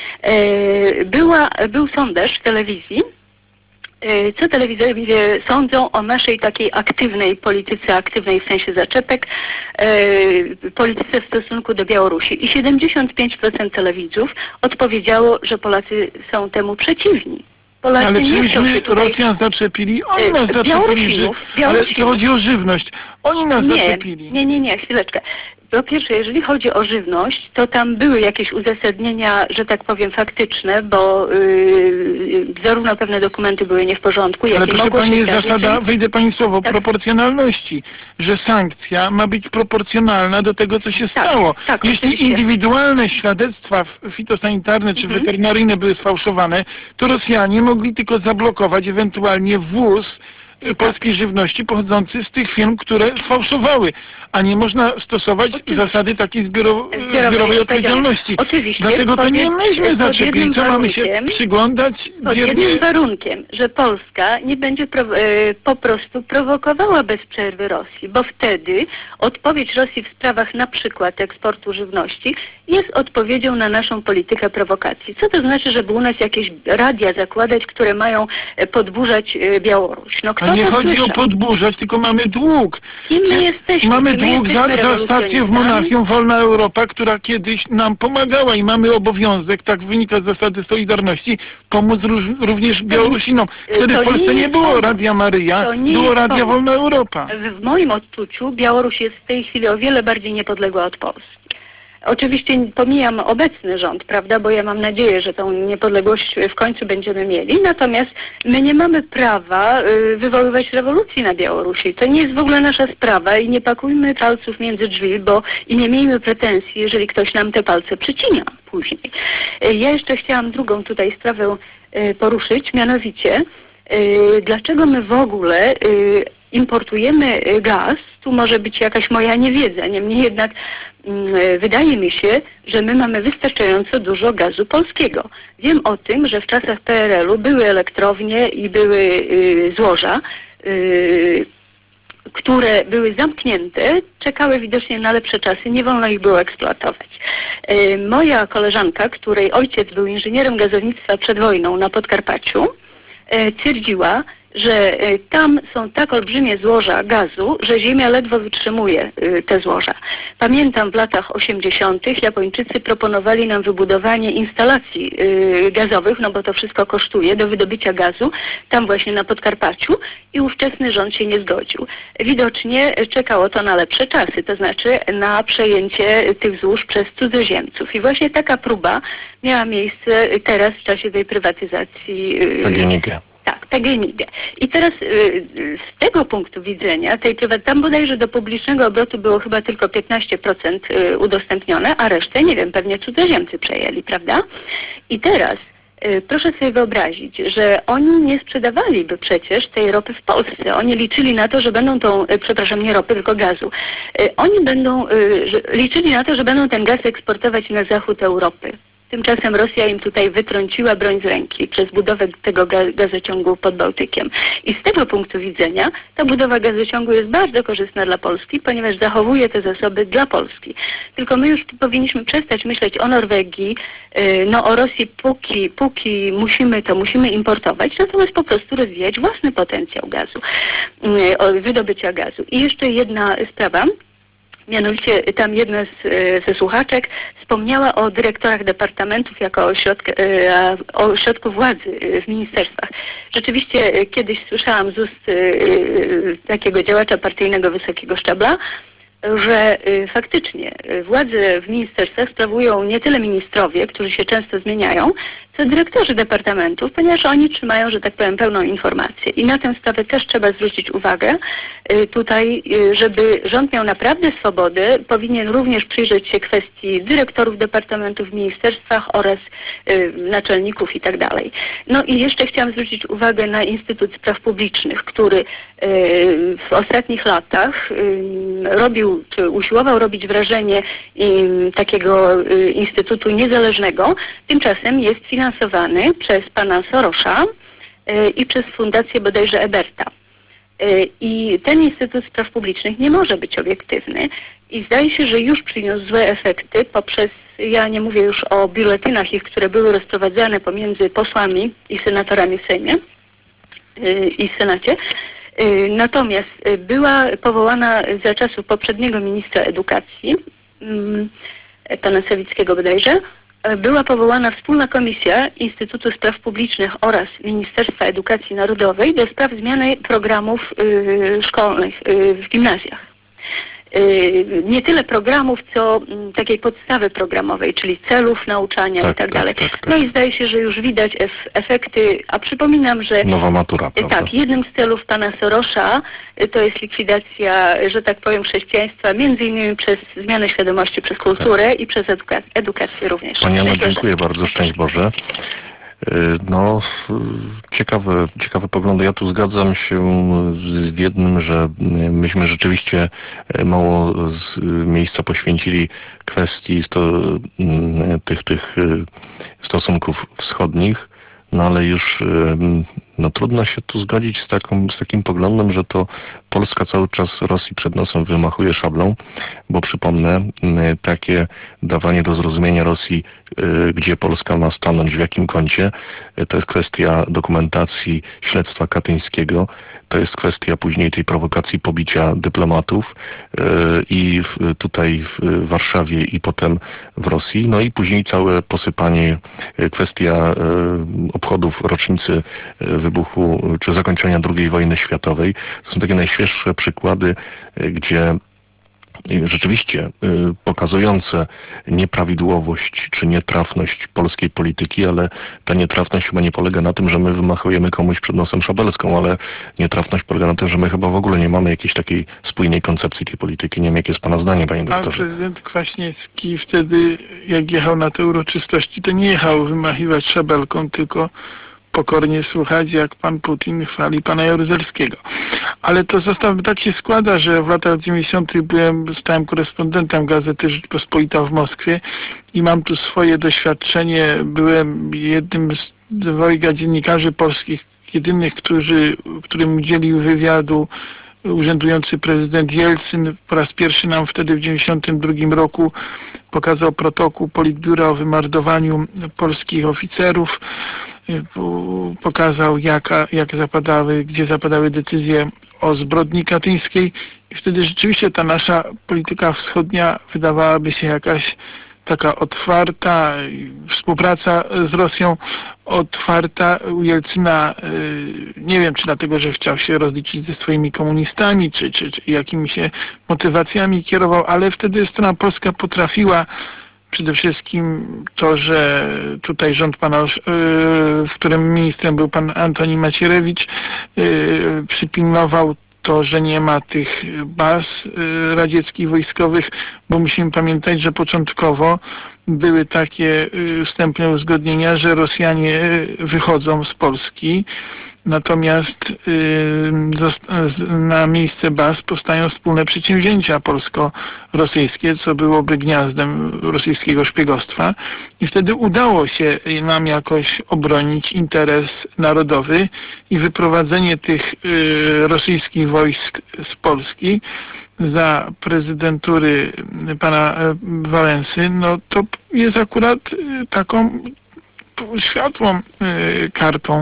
był sondaż w telewizji, co telewizje sądzą o naszej takiej aktywnej polityce, aktywnej w sensie zaczepek, polityce w stosunku do Białorusi. I 75% telewidzów odpowiedziało, że Polacy są temu przeciwni. Polacy ale nie chcą czyśmy się tutaj... Rosjan zaczepili? Oni nas zaczepili. Ale to chodzi o żywność. Oni nas zaczepili. Nie, chwileczkę. Po pierwsze, jeżeli chodzi o żywność, to tam były jakieś uzasadnienia, że tak powiem, faktyczne, bo zarówno pewne dokumenty były nie w porządku, jak ale i proszę mogło pani, się jest zdarzyć, zasada, wejdę pani słowo, tak, proporcjonalności, że sankcja ma być proporcjonalna do tego, co się stało. Tak, jeśli oczywiście. indywidualne świadectwa fitosanitarne czy weterynaryjne były sfałszowane, to Rosjanie mogli tylko zablokować ewentualnie wwóz polskiej żywności pochodzący z tych firm, które sfałszowały, a nie można stosować zasady takiej zbiorowej odpowiedzialności. Oczywiście. Dlatego to nie myśmy zaczepili. Co mamy się przyglądać? Pod jednym warunkiem, że Polska nie będzie po prostu prowokowała bez przerwy Rosji, bo wtedy odpowiedź Rosji w sprawach na przykład eksportu żywności jest odpowiedzią na naszą politykę prowokacji. Co to znaczy, żeby u nas jakieś radia zakładać, które mają podburzać Białoruś? No, a nie chodzi o podburzać, tylko mamy dług. Kim my jesteśmy? Mamy dług za stację w Monachium, Wolna Europa, która kiedyś nam pomagała i mamy obowiązek, tak wynika z zasady solidarności, pomóc również Białorusinom. Wtedy w Polsce nie było Radia Maryja, było Radia Wolna Europa. W moim odczuciu Białoruś jest w tej chwili o wiele bardziej niepodległa od Polski. Oczywiście pomijam obecny rząd, prawda, bo ja mam nadzieję, że tą niepodległość w końcu będziemy mieli, natomiast my nie mamy prawa wywoływać rewolucji na Białorusi. To nie jest w ogóle nasza sprawa i nie pakujmy palców między drzwi, i nie miejmy pretensji, jeżeli ktoś nam te palce przycina później. Ja jeszcze chciałam drugą tutaj sprawę poruszyć, mianowicie dlaczego my w ogóle importujemy gaz. Tu może być jakaś moja niewiedza, niemniej jednak wydaje mi się, że my mamy wystarczająco dużo gazu polskiego. Wiem o tym, że w czasach PRL-u były elektrownie i były złoża, które były zamknięte, czekały widocznie na lepsze czasy, nie wolno ich było eksploatować. Moja koleżanka, której ojciec był inżynierem gazownictwa przed wojną na Podkarpaciu, twierdziła, że tam są tak olbrzymie złoża gazu, że ziemia ledwo wytrzymuje te złoża. Pamiętam w latach 80. Japończycy proponowali nam wybudowanie instalacji gazowych, no bo to wszystko kosztuje, do wydobycia gazu, tam właśnie na Podkarpaciu i ówczesny rząd się nie zgodził. Widocznie czekało to na lepsze czasy, to znaczy na przejęcie tych złóż przez cudzoziemców. I właśnie taka próba miała miejsce teraz w czasie tej prywatyzacji. Tak, PGNiG. I teraz z tego punktu widzenia, tam bodajże do publicznego obrotu było chyba tylko 15% udostępnione, a resztę, nie wiem, pewnie cudzoziemcy przejęli, prawda? I teraz proszę sobie wyobrazić, że oni nie sprzedawaliby przecież tej ropy w Polsce. Oni liczyli na to, że będą nie ropy, tylko gazu. Oni liczyli na to, że będą ten gaz eksportować na zachód Europy. Tymczasem Rosja im tutaj wytrąciła broń z ręki przez budowę tego gazociągu pod Bałtykiem. I z tego punktu widzenia ta budowa gazociągu jest bardzo korzystna dla Polski, ponieważ zachowuje te zasoby dla Polski. Tylko my już powinniśmy przestać myśleć o Norwegii, o Rosji, póki musimy importować, natomiast po prostu rozwijać własny potencjał gazu, wydobycia gazu. I jeszcze jedna sprawa. Mianowicie tam jedna ze słuchaczek wspomniała o dyrektorach departamentów jako o ośrodku władzy w ministerstwach. Rzeczywiście kiedyś słyszałam z ust takiego działacza partyjnego wysokiego szczebla, że faktycznie władzę w ministerstwach sprawują nie tyle ministrowie, którzy się często zmieniają, co dyrektorzy departamentów, ponieważ oni trzymają, że tak powiem, pełną informację. I na tę sprawę też trzeba zwrócić uwagę tutaj, żeby rząd miał naprawdę swobodę, powinien również przyjrzeć się kwestii dyrektorów departamentów w ministerstwach oraz naczelników i tak dalej. No i jeszcze chciałam zwrócić uwagę na Instytut Spraw Publicznych, który w ostatnich latach usiłował robić wrażenie takiego instytutu niezależnego, tymczasem jest finansowany przez pana Sorosza i przez fundację bodajże Eberta. I ten Instytut Spraw Publicznych nie może być obiektywny i zdaje się, że już przyniósł złe efekty poprzez, ja nie mówię już o biuletynach ich, które były rozprowadzane pomiędzy posłami i senatorami w Sejmie i w Senacie. Natomiast była powołana za czasów poprzedniego ministra edukacji, pana Sawickiego bodajże, była powołana wspólna komisja Instytutu Spraw Publicznych oraz Ministerstwa Edukacji Narodowej do spraw zmiany programów szkolnych w gimnazjach. Nie tyle programów, co takiej podstawy programowej, czyli celów nauczania i tak dalej. Tak. No i zdaje się, że już widać efekty, a przypominam, że nowa matura, prawda? Tak, jednym z celów pana Sorosza to jest likwidacja, że tak powiem, chrześcijaństwa, między innymi przez zmianę świadomości, przez kulturę i przez edukację również. Pani Anno, dziękuję bardzo, szczęść Boże. No, ciekawe poglądy. Ja tu zgadzam się z jednym, że myśmy rzeczywiście mało miejsca poświęcili kwestii tych stosunków wschodnich, no ale już trudno się tu zgodzić z takim poglądem, że to Polska cały czas Rosji przed nosem wymachuje szablą, bo przypomnę, takie dawanie do zrozumienia Rosji, gdzie Polska ma stanąć, w jakim kącie, to jest kwestia dokumentacji śledztwa katyńskiego, to jest kwestia później tej prowokacji pobicia dyplomatów i tutaj w Warszawie i potem w Rosji, no i później całe posypanie, kwestia obchodów rocznicy wybuchu czy zakończenia II wojny światowej. To są takie najświeższe przykłady, gdzie rzeczywiście pokazujące nieprawidłowość czy nietrafność polskiej polityki, ale ta nietrafność chyba nie polega na tym, że my wymachujemy komuś przed nosem szabelską, ale nietrafność polega na tym, że my chyba w ogóle nie mamy jakiejś takiej spójnej koncepcji tej polityki. Nie wiem, jakie jest pana zdanie, panie A doktorze. prezydent Kwaśniewski wtedy, jak jechał na te uroczystości, to nie jechał wymachiwać szabelką, tylko pokornie słuchać, jak pan Putin chwali pana Jaruzelskiego. Ale to zostawmy, tak się składa, że w latach 90. stałem korespondentem Gazety Rzeczpospolita w Moskwie i mam tu swoje doświadczenie. Byłem jednym z dwojga dziennikarzy polskich, jedynych, którym udzielił wywiadu urzędujący prezydent Jelcyn. Po raz pierwszy nam wtedy w 92 roku pokazał protokół Politbiura o wymordowaniu polskich oficerów. Pokazał, gdzie zapadały decyzje o zbrodni katyńskiej i wtedy rzeczywiście ta nasza polityka wschodnia wydawałaby się jakaś taka otwarta, współpraca z Rosją otwarta. U Jelcyna, nie wiem, czy dlatego, że chciał się rozliczyć ze swoimi komunistami, czy jakimi się motywacjami kierował, ale wtedy strona polska potrafiła przede wszystkim to, że tutaj rząd pana, w którym ministrem był pan Antoni Macierewicz, przypilnował to, że nie ma tych baz radzieckich wojskowych, bo musimy pamiętać, że początkowo były takie wstępne uzgodnienia, że Rosjanie wychodzą z Polski, natomiast na miejsce baz powstają wspólne przedsięwzięcia polsko-rosyjskie, co byłoby gniazdem rosyjskiego szpiegostwa i wtedy udało się nam jakoś obronić interes narodowy i wyprowadzenie tych rosyjskich wojsk z Polski za prezydentury pana Wałęsy, no to jest akurat taką światłą kartą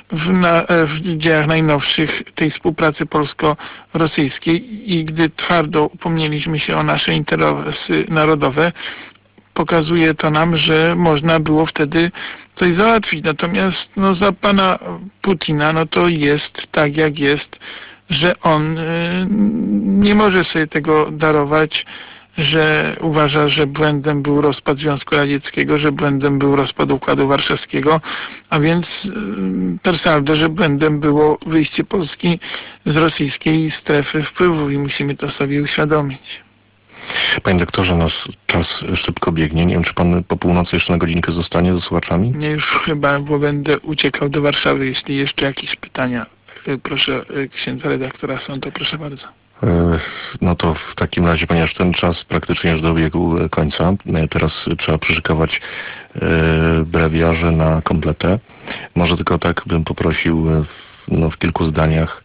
w dziejach najnowszych tej współpracy polsko-rosyjskiej i gdy twardo upomnieliśmy się o nasze interesy narodowe, pokazuje to nam, że można było wtedy coś załatwić. Natomiast no, za pana Putina no to jest tak jak jest, że on nie może sobie tego darować, że uważa, że błędem był rozpad Związku Radzieckiego, że błędem był rozpad Układu Warszawskiego, a więc per saldo, że błędem było wyjście Polski z rosyjskiej strefy wpływów i musimy to sobie uświadomić. Panie doktorze, nasz czas szybko biegnie. Nie wiem, czy pan po północy jeszcze na godzinkę zostanie ze słuchaczami? Nie, już chyba, bo będę uciekał do Warszawy. Jeśli jeszcze jakieś pytania, proszę księdza redaktora są, to proszę bardzo. No to w takim razie, ponieważ ten czas praktycznie już dobiegł końca, teraz trzeba przyszykować brewiarze na kompletę. Może tylko tak bym poprosił w kilku zdaniach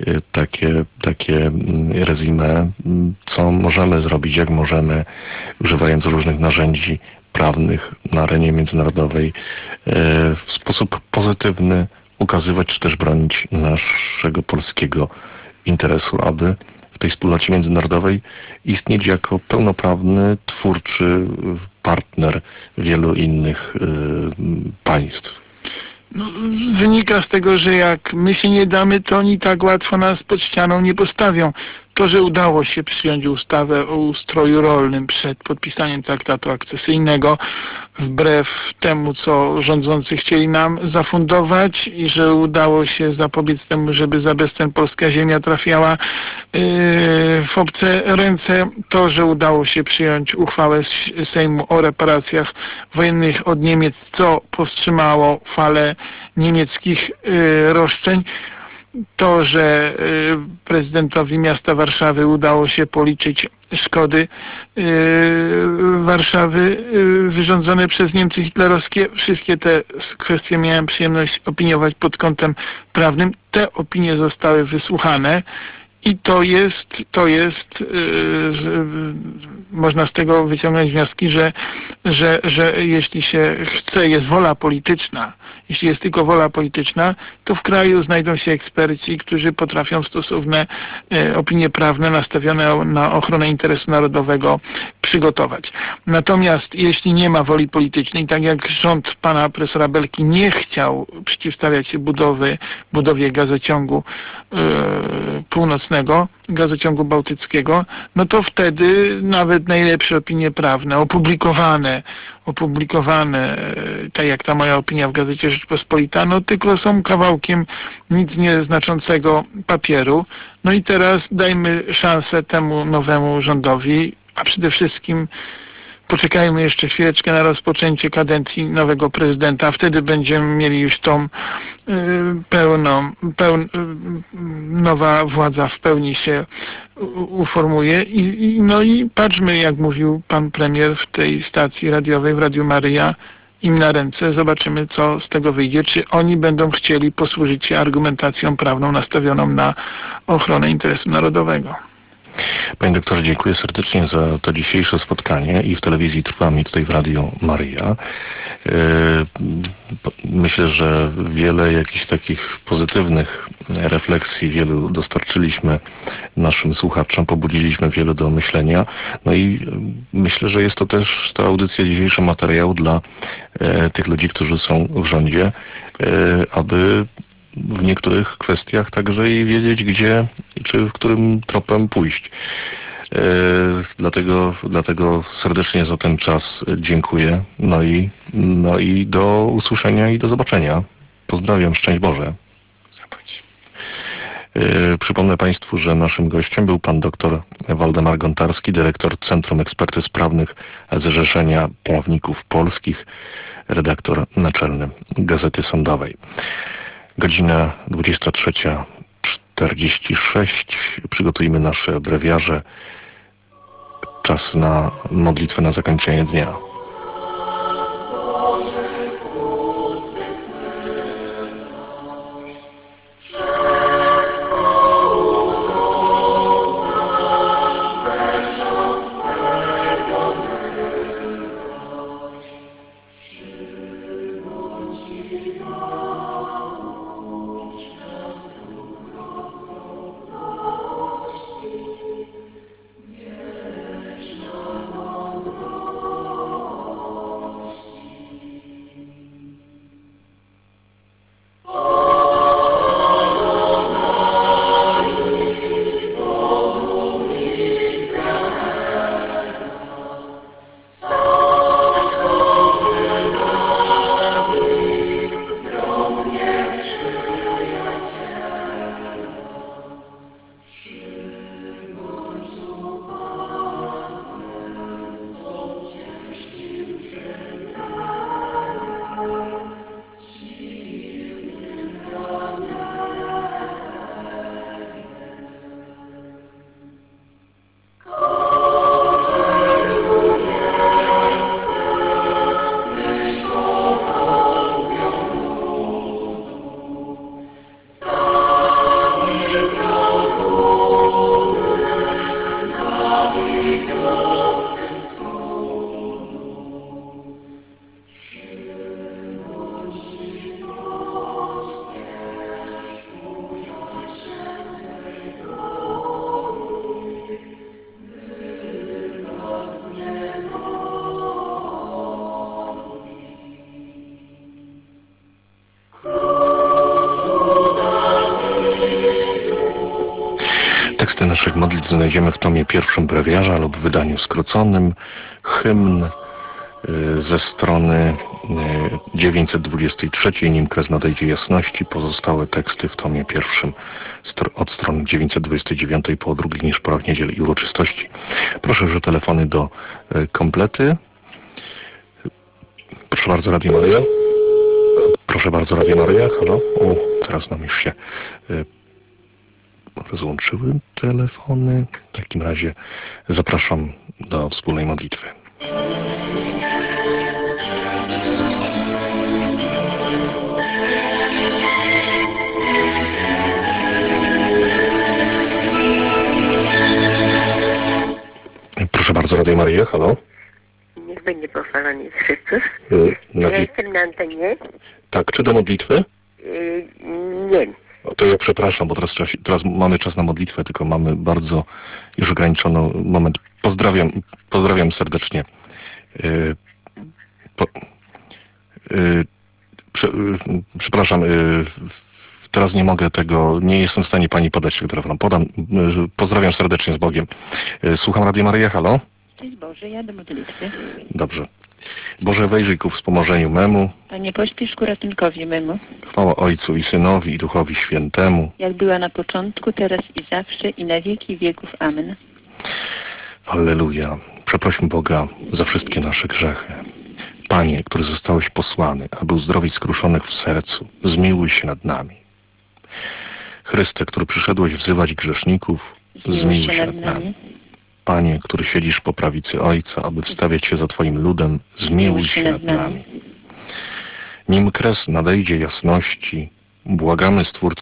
takie resume, co możemy zrobić, jak możemy, używając różnych narzędzi prawnych na arenie międzynarodowej, w sposób pozytywny ukazywać czy też bronić naszego polskiego interesu, aby w tej wspólnocie międzynarodowej istnieć jako pełnoprawny, twórczy partner wielu innych państw. No, wynika z tego, że jak my się nie damy, to oni tak łatwo nas pod ścianą nie postawią. To, że udało się przyjąć ustawę o ustroju rolnym przed podpisaniem traktatu akcesyjnego, wbrew temu, co rządzący chcieli nam zafundować i że udało się zapobiec temu, żeby za bezcen polska ziemia trafiała w obce ręce, to, że udało się przyjąć uchwałę Sejmu o reparacjach wojennych od Niemiec, co powstrzymało falę niemieckich roszczeń, to, że prezydentowi miasta Warszawy udało się policzyć szkody Warszawy wyrządzone przez Niemcy hitlerowskie. Wszystkie te kwestie miałem przyjemność opiniować pod kątem prawnym. Te opinie zostały wysłuchane i to jest można z tego wyciągnąć wnioski, że jeśli się chce, jest wola polityczna, jeśli jest tylko wola polityczna, to w kraju znajdą się eksperci, którzy potrafią stosowne opinie prawne nastawione na ochronę interesu narodowego przygotować. Natomiast jeśli nie ma woli politycznej, tak jak rząd pana profesora Belki nie chciał przeciwstawiać się budowie gazociągu północnego, Północnego, gazociągu bałtyckiego, no to wtedy nawet najlepsze opinie prawne, opublikowane, tak jak ta moja opinia w Gazecie Rzeczpospolita, no tylko są kawałkiem nic nieznaczącego papieru. No i teraz dajmy szansę temu nowemu rządowi, a przede wszystkim poczekajmy jeszcze chwileczkę na rozpoczęcie kadencji nowego prezydenta, a wtedy będziemy mieli już tą nowa władza w pełni się uformuje no i patrzmy, jak mówił pan premier w tej stacji radiowej, w Radiu Maryja, im na ręce, zobaczymy, co z tego wyjdzie, czy oni będą chcieli posłużyć się argumentacją prawną nastawioną na ochronę interesu narodowego. Panie doktorze, dziękuję serdecznie za to dzisiejsze spotkanie i w telewizji Trwam, i tutaj w Radiu Maryja. Myślę, że wiele jakichś takich pozytywnych refleksji wielu dostarczyliśmy naszym słuchaczom, pobudziliśmy wielu do myślenia. No i myślę, że jest to też ta audycja dzisiejszy materiał dla tych ludzi, którzy są w rządzie, aby w niektórych kwestiach także i wiedzieć, gdzie czy w którym tropem pójść. Dlatego serdecznie za ten czas dziękuję. No i do usłyszenia i do zobaczenia. Pozdrawiam, szczęść Boże. Przypomnę Państwu, że naszym gościem był pan dr Waldemar Gontarski, dyrektor Centrum Ekspertyz Prawnych Zrzeszenia Prawników Polskich, redaktor naczelny Gazety Sądowej. Godzina 23:46. Przygotujmy nasze brewiarze. Czas na modlitwę na zakończenie dnia. Teksty naszych modlitw znajdziemy w tomie pierwszym brewiarza lub w wydaniu skróconym. Hymn ze strony 923, nim kres nadejdzie jasności. Pozostałe teksty w tomie pierwszym od strony 929 po drugi niż pora w niedzielę i uroczystości. Proszę już o telefony do komplety. Proszę bardzo, Radio Maryja. Proszę bardzo, Radio Maryja. Halo? O, teraz nam już się rozłączyły telefony. W takim razie zapraszam do wspólnej modlitwy. Proszę bardzo, Radio Maryja, halo? Niech będzie pochwalony Jezus Chrystus. Ja jestem na antenie. Tak, czy do modlitwy? Nie. O, to ja przepraszam, bo teraz mamy czas na modlitwę, tylko mamy bardzo już ograniczony moment. Pozdrawiam serdecznie. Przepraszam, Teraz nie mogę tego, nie jestem w stanie pani podać tego telefonu. Podam, pozdrawiam serdecznie z Bogiem. Słucham Radia Maryja, halo? Szczęść Boże, ja do modlitwy. Dobrze. Boże, wejrzyj ku wspomożeniu memu. Panie, pośpiesz ku ratunkowi memu. Chwała Ojcu i Synowi i Duchowi Świętemu. Jak była na początku, teraz i zawsze, i na wieki wieków. Amen. Alleluja. Przeprośmy Boga za wszystkie nasze grzechy. Panie, który zostałeś posłany, aby uzdrowić skruszonych w sercu, zmiłuj się nad nami. Chryste, który przyszedłeś wzywać grzeszników, zmiłuj się nad nami. Panie, który siedzisz po prawicy Ojca, aby wstawiać się za Twoim ludem, zmiłuj się nad nami. Nim kres nadejdzie jasności, błagamy Stwórcę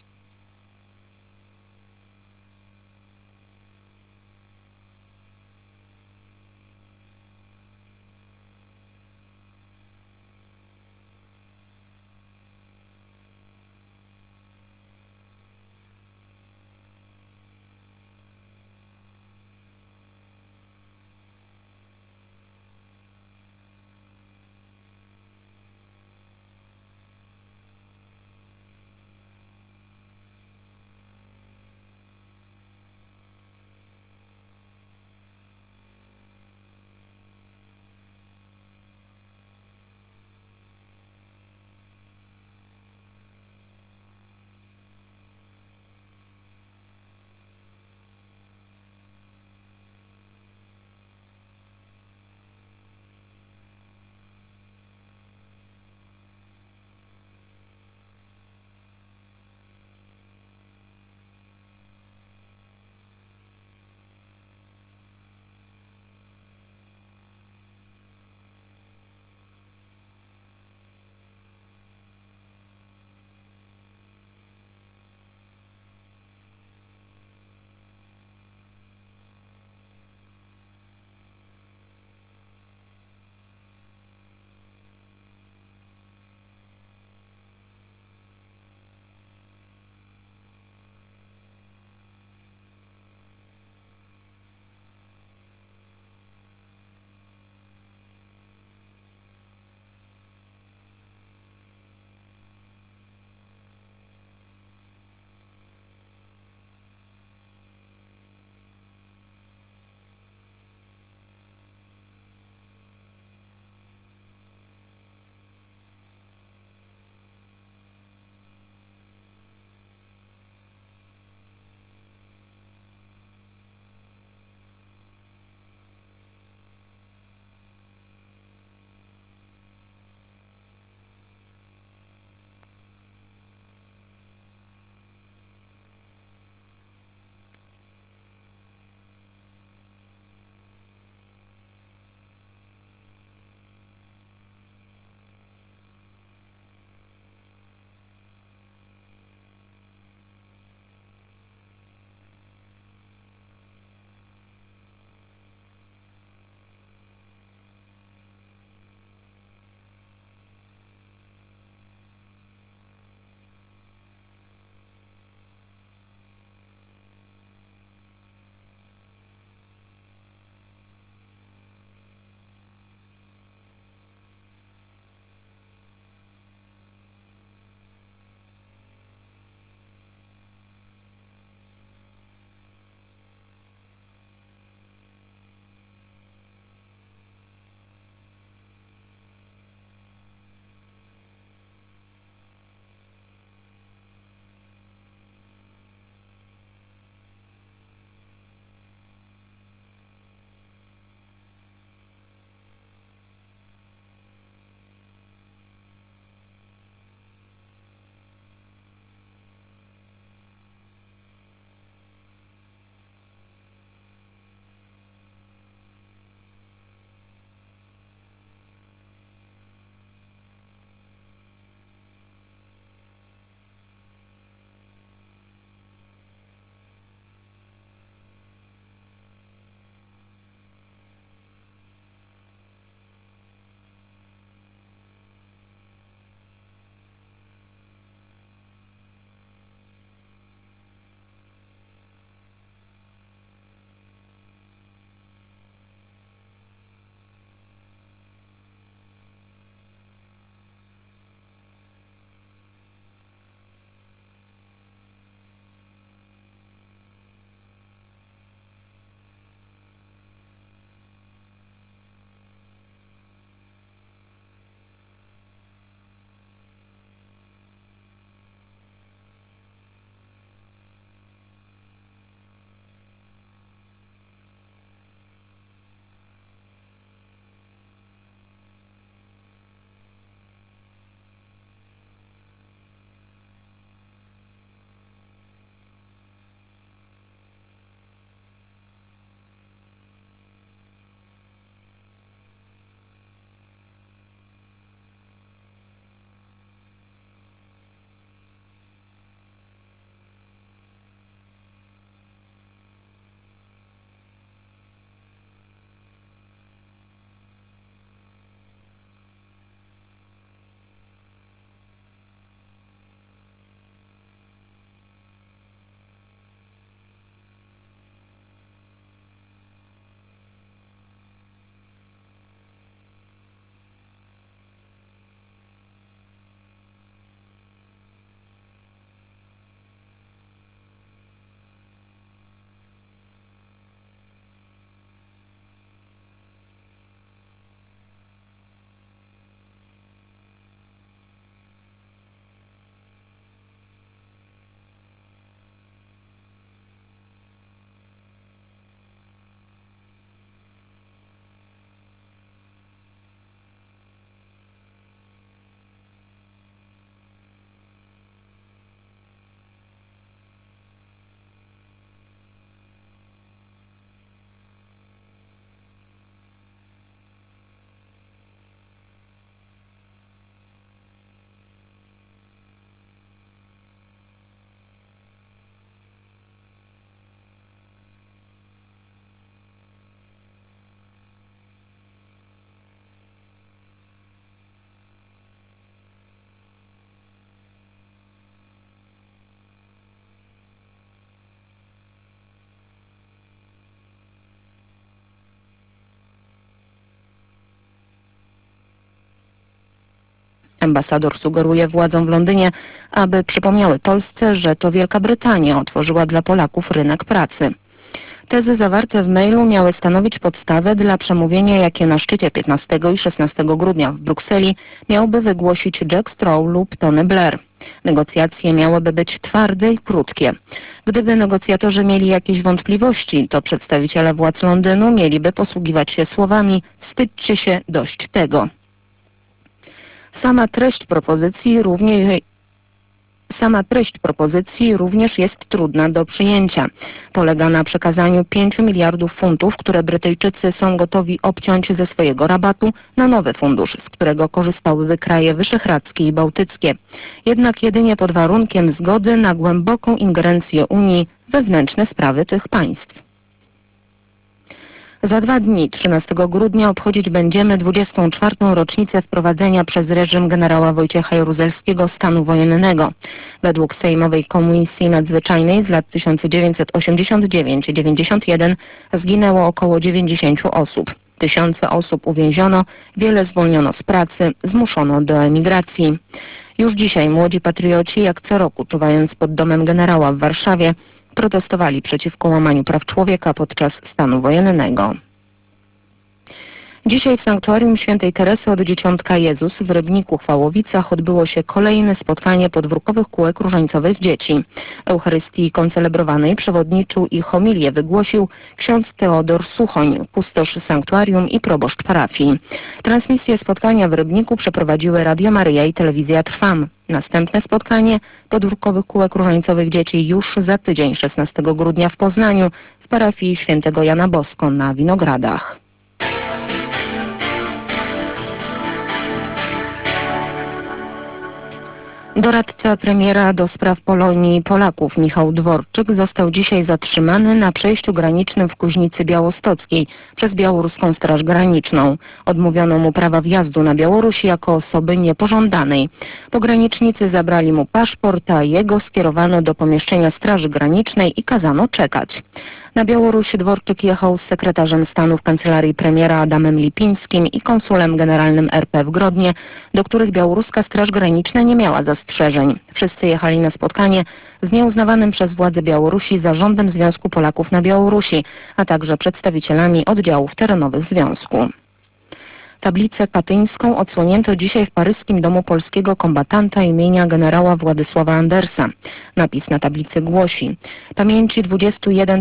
Ambasador sugeruje władzom w Londynie, aby przypomniały Polsce, że to Wielka Brytania otworzyła dla Polaków rynek pracy. Tezy zawarte w mailu miały stanowić podstawę dla przemówienia, jakie na szczycie 15 i 16 grudnia w Brukseli miałby wygłosić Jack Straw lub Tony Blair. Negocjacje miałyby być twarde i krótkie. Gdyby negocjatorzy mieli jakieś wątpliwości, to przedstawiciele władz Londynu mieliby posługiwać się słowami „wstydźcie się, dość tego”. Sama treść propozycji również jest trudna do przyjęcia. Polega na przekazaniu 5 miliardów funtów, które Brytyjczycy są gotowi obciąć ze swojego rabatu, na nowy fundusz, z którego korzystałyby kraje wyszehradzkie i bałtyckie. Jednak jedynie pod warunkiem zgody na głęboką ingerencję Unii w wewnętrzne sprawy tych państw. Za 2 dni, 13 grudnia, obchodzić będziemy 24. rocznicę wprowadzenia przez reżim generała Wojciecha Jaruzelskiego stanu wojennego. Według Sejmowej Komisji Nadzwyczajnej z lat 1989-91 zginęło około 90 osób. Tysiące osób uwięziono, wiele zwolniono z pracy, zmuszono do emigracji. Już dzisiaj młodzi patrioci, jak co roku czuwając pod domem generała w Warszawie, protestowali przeciwko łamaniu praw człowieka podczas stanu wojennego. Dzisiaj w Sanktuarium Świętej Teresy od Dzieciątka Jezus w Rybniku Chwałowicach odbyło się kolejne spotkanie podwórkowych kółek różańcowych dzieci. Eucharystii koncelebrowanej przewodniczył i homilię wygłosił ksiądz Teodor Suchoń, kustosz sanktuarium i proboszcz parafii. Transmisję spotkania w Rybniku przeprowadziły Radio Maryja i Telewizja Trwam. Następne spotkanie podwórkowych kółek różańcowych dzieci już za tydzień, 16 grudnia w Poznaniu, w parafii świętego Jana Bosko na Winogradach. Doradca premiera do spraw Polonii i Polaków Michał Dworczyk został dzisiaj zatrzymany na przejściu granicznym w Kuźnicy Białostockiej przez białoruską Straż Graniczną. Odmówiono mu prawa wjazdu na Białoruś jako osoby niepożądanej. Pogranicznicy zabrali mu paszport, a jego skierowano do pomieszczenia Straży Granicznej i kazano czekać. Na Białoruś Dworczyk jechał z sekretarzem stanu w kancelarii premiera Adamem Lipińskim i konsulem generalnym RP w Grodnie, do których białoruska Straż Graniczna nie miała zastrzeżeń. Wszyscy jechali na spotkanie z nieuznawanym przez władze Białorusi zarządem Związku Polaków na Białorusi, a także przedstawicielami oddziałów terenowych związku. Tablicę katyńską odsłonięto dzisiaj w paryskim domu polskiego kombatanta imienia generała Władysława Andersa. Napis na tablicy głosi: pamięci 21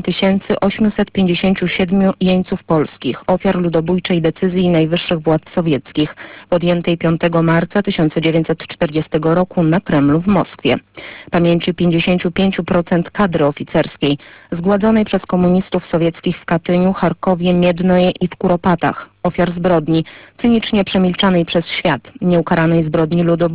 857 jeńców polskich, ofiar ludobójczej decyzji najwyższych władz sowieckich, podjętej 5 marca 1940 roku na Kremlu w Moskwie. Pamięci 55% kadry oficerskiej, zgładzonej przez komunistów sowieckich w Katyniu, Charkowie, Miednoje i w Kuropatach. Ofiar zbrodni, cynicznie przemilczanej przez świat, nieukaranej zbrodni ludobójczej,